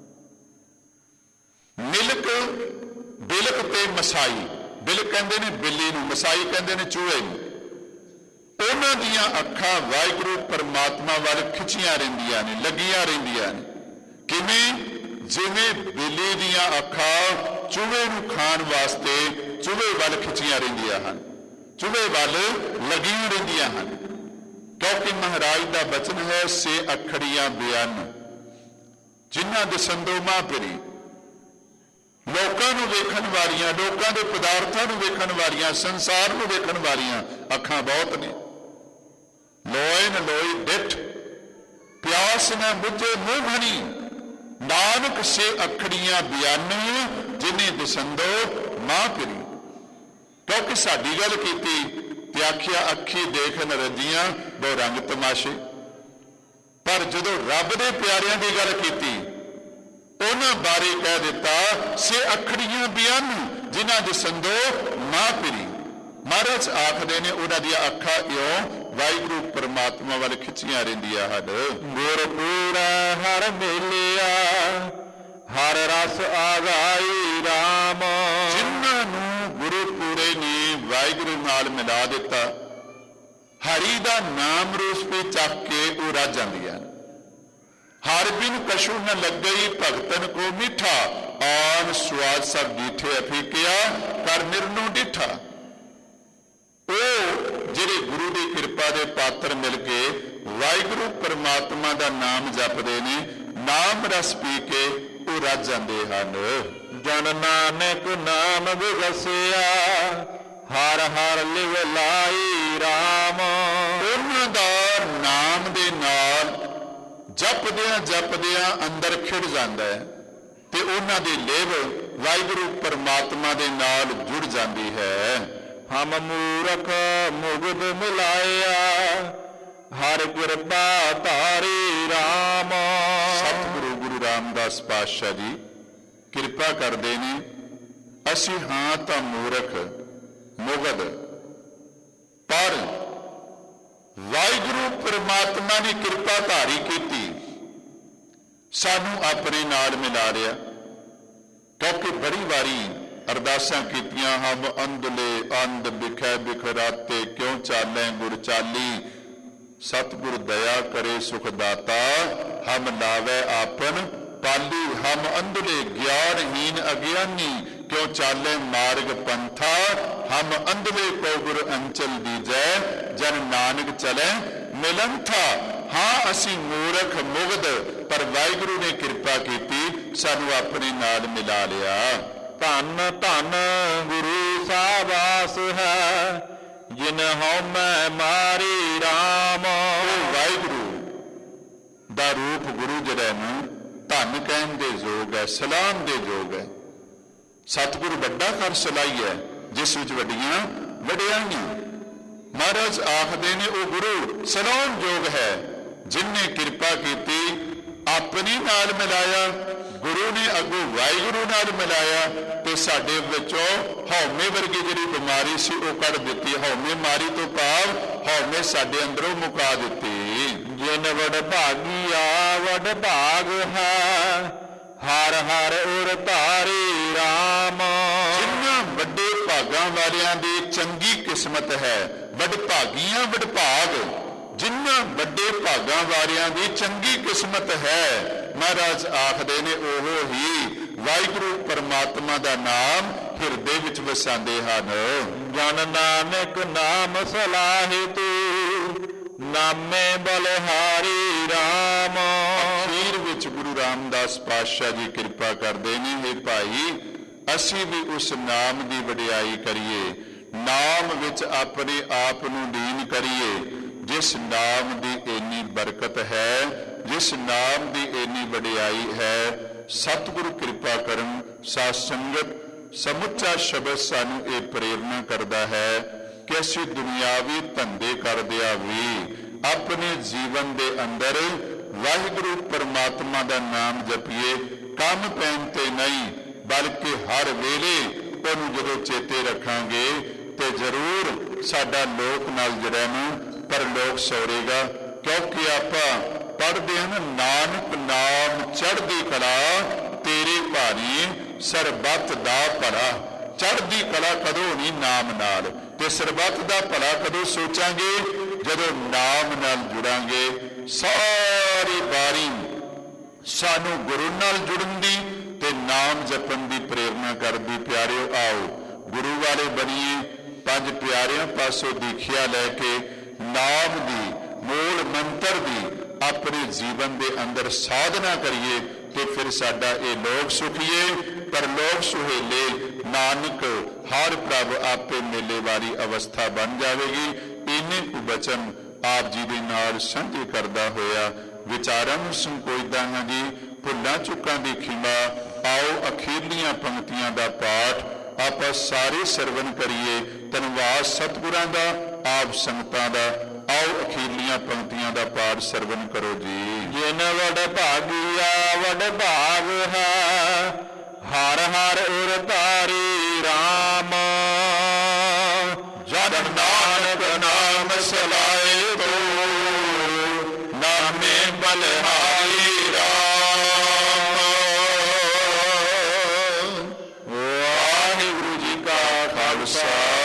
Speaker 1: ਮਿਲਕ, ਬਿਲਕ ਤੇ ਮਸਾਈ, ਬਿਲਕ ਕਹਿੰਦੇ ਨੇ ਬਿੱਲੀ ਨੂੰ, ਮਸਾਈ ਕਹਿੰਦੇ ਨੇ ਚੂਹੇ ਨੂੰ। ਉਹਨਾਂ ਦੀਆਂ ਅੱਖਾਂ ਵਾਹਿਗੁਰੂ ਪਰਮਾਤਮਾ ਵੱਲ ਖਿੱਚੀਆਂ ਰਹਿੰਦੀਆਂ ਨੇ, ਲੱਗੀਆਂ ਰਹਿੰਦੀਆਂ ਨੇ। ਕਿਵੇਂ? ਜਿਵੇਂ ਬਿੱਲੀ ਦੀਆਂ ਅੱਖਾਂ ਚੂਹੇ ਨੂੰ ਖਾਣ ਵਾਸਤੇ ਚੂਹੇ ਵੱਲ ਖਿੱਚੀਆਂ ਰਹਿੰਦੀਆਂ ਹਨ, ਚੂਹੇ ਵੱਲ ਲੱਗੀਆਂ ਰਹਿੰਦੀਆਂ ਹਨ। ਕਿਉਂਕਿ ਮਹਾਰਾਜ ਦਾ ਬਚਨ ਹੈ, ਸੇ ਅੱਖੜੀਆਂ ਬਿਆਨ, ਜਿਨ੍ਹਾਂ ਦੇ ਸੰਦੋ ਮਾਪਰੀ, ਲੋਕਾਂ ਨੂੰ ਵੇਖਣ ਵਾਲੀਆਂ, ਲੋਕਾਂ ਦੇ ਪਦਾਰਥਾਂ ਨੂੰ ਵੇਖਣ ਵਾਲੀਆਂ, ਸੰਸਾਰ ਨੂੰ ਵੇਖਣ ਵਾਲੀਆਂ ਅੱਖਾਂ ਬਹੁਤ ਨੇ। ਲੋਏ ਨ ਲੋਈ ਡਿਠ, ਪਿਆਸ ਨਾ ਬੁੱਝੇ ਮੂੰਹ ਭਣੀ, ਨਾਨਕ ਸੇ ਅੱਖੜੀਆਂ ਬਿਆਨ, ਜਿਨੇ ਦਸੰਦੋ ਮਾਂ ਪਿਰੀ। ਕਿਉਂਕਿ ਸਾਡੀ ਗੱਲ ਕੀਤੀ ਤੇ ਆਖਿਆ ਅੱਖੀ ਦੇਖਣ ਰੱਜੀਆਂ ਬਹੁ ਰੰਗ ਤਮਾਸ਼ੇ, ਪਰ ਜਦੋਂ ਰੱਬ ਦੇ ਪਿਆਰਿਆਂ ਦੀ ਗੱਲ ਕੀਤੀ, ਉਹਨਾਂ ਬਾਰੇ ਕਹਿ ਦਿੱਤਾ ਸੇ ਅੱਖੜੀਆਂ ਬਿਆਨ, ਜਿਨ੍ਹਾਂ ਦੇ ਸੰਦੋ ਮਾਂ ਪਿਰੀ। ਮਹਾਰਾਜ ਆਖਦੇ ਨੇ ਉਹਨਾਂ ਦੀਆਂ ਅੱਖਾਂ ਇਉਂ ਵਾਹਿਗੁਰੂ ਪਰਮਾਤਮਾ ਵੱਲ ਖਿੱਚੀਆਂ ਰਹਿੰਦੀਆਂ ਹਨ।
Speaker 2: ਗੁਰਪੂਰਾ ਹਰ ਮੇਲਿਆ, ਹਰ ਰਸ ਆਗਾਈ ਰਾਮ।
Speaker 1: ਜਿਨ੍ਹਾਂ ਨੂੰ ਗੁਰੂ ਪੂਰੇ ਨੇ ਵਾਹਿਗੁਰੂ ਨਾਲ ਮਿਲਾ ਦਿੱਤਾ, ਹਰੀ ਦਾ ਨਾਮ ਰੂਸ ਵੀ ਚੱਕ ਕੇ ਉਹ ਰੱਜ ਜਾਂਦੀਆਂ। ਹਰ ਬਿਨ ਕਛੂ ਨ ਲੱਗਈ ਭਗਤਨ ਕੋ ਮਿੱਠਾ, ਆਨ ਸਵਾਦ ਸਭ ਡੀਠੇ ਅਫੀਕਿਆ, ਕਰ ਨਿਰਨੋ ਡਿਠਾ। ਉਹ ਜਿਹੜੇ ਗੁਰੂ ਦੀ ਕਿਰਪਾ ਦੇ ਪਾਤਰ ਮਿਲ ਕੇ ਵਾਹਿਗੁਰੂ ਪਰਮਾਤਮਾ ਦਾ ਨਾਮ ਜਪਦੇ ਨੇ, ਨਾਮ ਰਸ ਪੀ ਕੇ ਉਹ ਰੱਜ ਜਾਂਦੇ ਹਨ।
Speaker 2: ਜਨ ਨਾਨਕ ਨਾਮ ਵਿਗਸਿਆ, ਹਰ ਹਰ ਲਿਵ ਲਾਈ ਰਾਮ।
Speaker 1: ਉਹਨਾਂ ਦਾ ਨਾਮ ਦੇ ਨਾਲ ਜਪਦਿਆਂ ਜਪਦਿਆਂ ਅੰਦਰ ਖਿੜ ਜਾਂਦਾ ਹੈ ਤੇ ਉਹਨਾਂ ਦੀ ਲਿਵ ਵਾਹਿਗੁਰੂ ਪਰਮਾਤਮਾ ਦੇ ਨਾਲ ਜੁੜ ਜਾਂਦੀ ਹੈ।
Speaker 2: ਹਮ ਮੂਰਖ ਮੁਗਧ ਮਿਲਾਇਆ, ਹਰ ਕਿਰਪਾ ਧਾਰੀ ਰਾਮ।
Speaker 1: ਸਤਿਗੁਰੂ ਗੁਰੂ ਰਾਮਦਾਸ ਪਾਤਸ਼ਾਹ ਜੀ ਕਿਰਪਾ ਕਰਦੇ ਨੇ। ਅਸੀਂ ਹਾਂ ਤਾਂ ਮੂਰਖ ਮੁਗਧ, ਪਰ ਵਾਹਿਗੁਰੂ ਪਰਮਾਤਮਾ ਨੇ ਕਿਰਪਾ ਧਾਰੀ ਕੀਤੀ, ਸਾਨੂੰ ਆਪਣੇ ਨਾਲ ਮਿਲਾ ਲਿਆ। ਕਿਉਂਕਿ ਬੜੀ ਵਾਰੀ ਅਰਦਾਸਾਂ ਕੀਤੀਆਂ, ਹਮ ਅੰਧਲੇ ਅੰਧ ਬਿਖੈ ਬਿਖਰਾਤੇ ਕਿਉਂ ਚਾਲੈ ਗੁਰ ਚਾਲੀ। ਸਤਿਗੁਰ ਦਇਆ ਕਰੇ ਸੁਖ ਦਾਤਾ, ਹਮ ਲਾਵੈ ਆਪਨ ਪਾਲੀ। ਹਮ ਅੰਧਲੇ ਗਿਆਨਹੀਨ ਅਗਿਆਨੀ ਕਿਉਂ ਚਾਲੇ ਮਾਰਗ ਪੰਥਾ। ਹਮ ਅੰਧਲੇ ਕੋ ਗੁਰ ਅੰਚਲ ਦੀਜੈ, ਜਨ ਨਾਨਕ ਚਲੇ ਮਿਲੰਥਾ। ਹਾਂ ਅਸੀਂ ਮੂਰਖ ਮੁਗਧ, ਪਰ ਵਾਹਿਗੁਰੂ ਨੇ ਕਿਰਪਾ ਕੀਤੀ, ਸਾਨੂੰ ਆਪਣੇ ਨਾਲ ਮਿਲਾ ਲਿਆ।
Speaker 2: ਧੰਨ ਧੰਨ ਗੁਰੂ ਸਾਹਿਬਾਸ ਹੈ, ਜਿਨ ਹਉਮੈ ਮਾਰੀ ਰਾਮ।
Speaker 1: ਵਾਹਿਗੁਰੂ ਦਾ ਰੂਪ ਗੁਰੂ ਜਿਹੜਾ ਨੂੰ ਧੰਨ ਕਹਿਣ ਦੇ ਯੋਗ ਹੈ, ਸਲਾਮ ਦੇ ਯੋਗ ਹੈ। ਸਤਿਗੁਰੂ ਵੱਡਾ ਕਰ ਸਲਾਈ ਹੈ, ਜਿਸ ਵਿੱਚ ਵੱਡੀਆਂ ਵਡਿਆਈਆਂ। ਮਹਾਰਾਜ ਆਖਦੇ ਨੇ ਉਹ ਗੁਰੂ ਸਲਾਮ ਯੋਗ ਹੈ, ਜਿਨਨੇ ਕਿਰਪਾ ਕੀਤੀ, ਆਪਣੇ ਨਾਲ ਮਿਲਾਇਆ। ਗੁਰੂ ਨੇ ਅੱਗੋਂ ਵਾਹਿਗੁਰੂ ਨਾਲ ਮਿਲਾਇਆ ਤੇ ਸਾਡੇ ਵਿੱਚੋਂ ਹਉਮੈ ਵਰਗੀ ਜਿਹੜੀ ਬਿਮਾਰੀ ਸੀ ਉਹ ਕੱਢ ਦਿੱਤੀ। ਹਉਮੈ ਮਾਰੀ ਤੋਂ ਭਾਵ ਹਉਮੈ ਸਾਡੇ ਅੰਦਰੋਂ ਮੁਕਾ ਦਿੱਤੀ।
Speaker 2: ਜਿਨ ਵਡਭਾਗੀਆ ਵਡਭਾਗ ਹੈ, ਹਰ ਹਰ ਉਰ ਧਾਰੀ ਰਾਮ।
Speaker 1: ਜਿਨ੍ਹਾਂ ਵੱਡੇ ਭਾਗਾਂ ਵਾਲਿਆਂ ਦੀ ਚੰਗੀ ਕਿਸਮਤ ਹੈ, ਵਡਭਾਗੀਆਂ ਵਡਭਾਗ, ਜਿਨ੍ਹਾਂ ਵੱਡੇ ਭਾਗਾਂ ਵਾਲਿਆਂ ਦੀ ਚੰਗੀ ਕਿਸਮਤ ਹੈ। ਮਹਾਰਾਜ ਆਖਦੇ ਨੇ ਉਹ ਹੀ ਵਾਹਿਗੁਰੂ ਪਰਮਾਤਮਾ ਦਾ ਨਾਮ ਹਿਰਦੇ ਵਿੱਚ ਵਸਾਉਂਦੇ ਹਨ।
Speaker 2: ਜਨ ਨਾਨਕ ਨਾਮ ਸਲਾਹਿ ਤੂੰ, ਨਾਮੇ ਬਲਿਹਾਰੀ ਰਾਮ।
Speaker 1: ਅਖੀਰ ਵਿੱਚ ਗੁਰੂ ਰਾਮਦਾਸ ਪਾਤਸ਼ਾਹ ਜੀ ਕਿਰਪਾ ਕਰਦੇ ਨੇ, हे ਭਾਈ ਅਸੀਂ ਵੀ ਉਸ ਨਾਮ ਦੀ ਵਡਿਆਈ ਕਰੀਏ, ਨਾਮ ਵਿੱਚ ਆਪਣੇ ਆਪ ਨੂੰ ਲੀਨ ਕਰੀਏ, ਜਿਸ ਨਾਮ ਦੀ ਇੰਨੀ ਬਰਕਤ ਹੈ, ਜਿਸ ਨਾਮ ਦੀ ਇੰਨੀ ਵਡਿਆਈ ਹੈ। ਸਤਿਗੁਰੂ ਕਿਰਪਾ ਕਰਨ, ਸਾਧ ਸੰਗਤ ਸਮੁੱਚਾ ਸ਼ਬਦ ਸਾਨੂੰ ਇਹ ਪ੍ਰੇਰਨਾ ਕਰਦਾ ਹੈ ਕਿ ਅਸੀਂ ਦੁਨਿਆਵੀ ਧੰਦੇ ਕਰਦਿਆਂ ਵੀ ਆਪਣੇ ਜੀਵਨ ਦੇ ਅੰਦਰ ਵਾਹਿਗੁਰੂ ਪਰਮਾਤਮਾ ਦਾ ਨਾਮ ਜਪੀਏ। ਕੰਮ ਪੈਣ ਤੇ ਨਹੀਂ, ਬਲਕਿ ਹਰ ਵੇਲੇ ਉਹਨੂੰ ਜਦੋਂ ਚੇਤੇ ਰੱਖਾਂਗੇ ਤੇ ਜ਼ਰੂਰ ਸਾਡਾ ਲੋਕ ਨਾਲ ਜਿਹੜਾ ਨੂੰ ਪਰਲੋਕ ਸੌਰੇਗਾ। ਕਿਉਂਕਿ ਆਪਾਂ ਪੜ੍ਹਦੇ ਹਨ, ਨਾਨਕ ਨਾਮ ਚੜ੍ਹਦੀ ਕਲਾ ਤੇਰੇ ਭਾਰੀ ਸਰਬੱਤ ਦਾ ਭਲਾ। ਚੜ੍ਹਦੀ ਕਲਾ ਕਦੋਂ ਹੋਣੀ? ਨਾਮ ਨਾਲ। ਤੇ ਸਰਬੱਤ ਦਾ ਭਲਾ ਕਦੋਂ ਸੋਚਾਂਗੇ? ਜਦੋਂ ਨਾਮ ਨਾਲ ਜੁੜਾਂਗੇ। ਸਾਰੀ ਵਾਰੀ ਸਾਨੂੰ ਗੁਰੂ ਨਾਲ ਜੁੜਨ ਦੀ ਤੇ ਨਾਮ ਜਪਣ ਦੀ ਪ੍ਰੇਰਨਾ ਕਰਦੀ। ਪਿਆਰਿਓ ਆਓ ਗੁਰੂ ਵਾਲੇ ਬਣੀਏ, ਪੰਜ ਪਿਆਰਿਆਂ ਪਾਸੋਂ ਦੀਖਿਆ ਲੈ ਕੇ ਨਾਮ ਦੀ, ਮੂਲ ਮੰਤਰ ਦੀ ਆਪਣੇ ਜੀਵਨ ਦੇ ਅੰਦਰ ਸਾਧਨਾ ਕਰੀਏ ਤੇ ਫਿਰ ਸਾਡਾ ਇਹ ਲੋਕ ਸੁਖੀਏ, ਪਰਲੋਕ ਸੁਹੇਲੇ। ਨਾਨਕ ਹਰ ਪ੍ਰਭ ਆਪੇ ਮੇਲੇ ਵਾਲੀ ਅਵਸਥਾ ਬਣ ਜਾਵੇਗੀ। ਇੰਨੇ ਕੁ ਬਚਨ ਆਪ ਜੀ ਦੇ ਨਾਲ ਸਾਂਝੇ ਕਰਦਾ ਹੋਇਆ ਵਿਚਾਰਾਂ ਨੂੰ ਸੰਕੋਚਦਾ ਹਾਂ ਜੀ। ਭੁੱਲਾਂ ਚੁੱਕਾਂ ਦੀ ਖਿਮਾ। ਆਓ ਅਖੀਰਲੀਆਂ ਪੰਕਤੀਆਂ ਦਾ ਪਾਠ ਆਪਾਂ ਸਾਰੇ ਸਰਵਨ ਕਰੀਏ। ਧੰਨਵਾਦ ਸਤਿਗੁਰਾਂ ਦਾ, ਆਪ ਸੰਗਤਾਂ ਦਾ। ਆਓ ਅਖੀਰਲੀਆਂ ਪੰਕਤੀਆਂ ਦਾ ਪਾਠ ਸਰਵਨ ਕਰੋ ਜੀ।
Speaker 2: ਜਿਨ ਵਡਭਾਗੀਆ ਵਡਭਾਗ ਹੈ, ਹਰ ਹਰ ਉਰ ਧਾਰੀ ਰਾਮ।
Speaker 1: ਜਨ ਨਾਨਕ ਨਾਮ ਸਲਾਏ ਤੋ, ਨਾਮੇ ਬਲਿਹਾਰੀ ਰਾਮ। ਵਾਹਿਗੁਰੂ ਜੀ ਕਾ ਖਾਲਸਾ,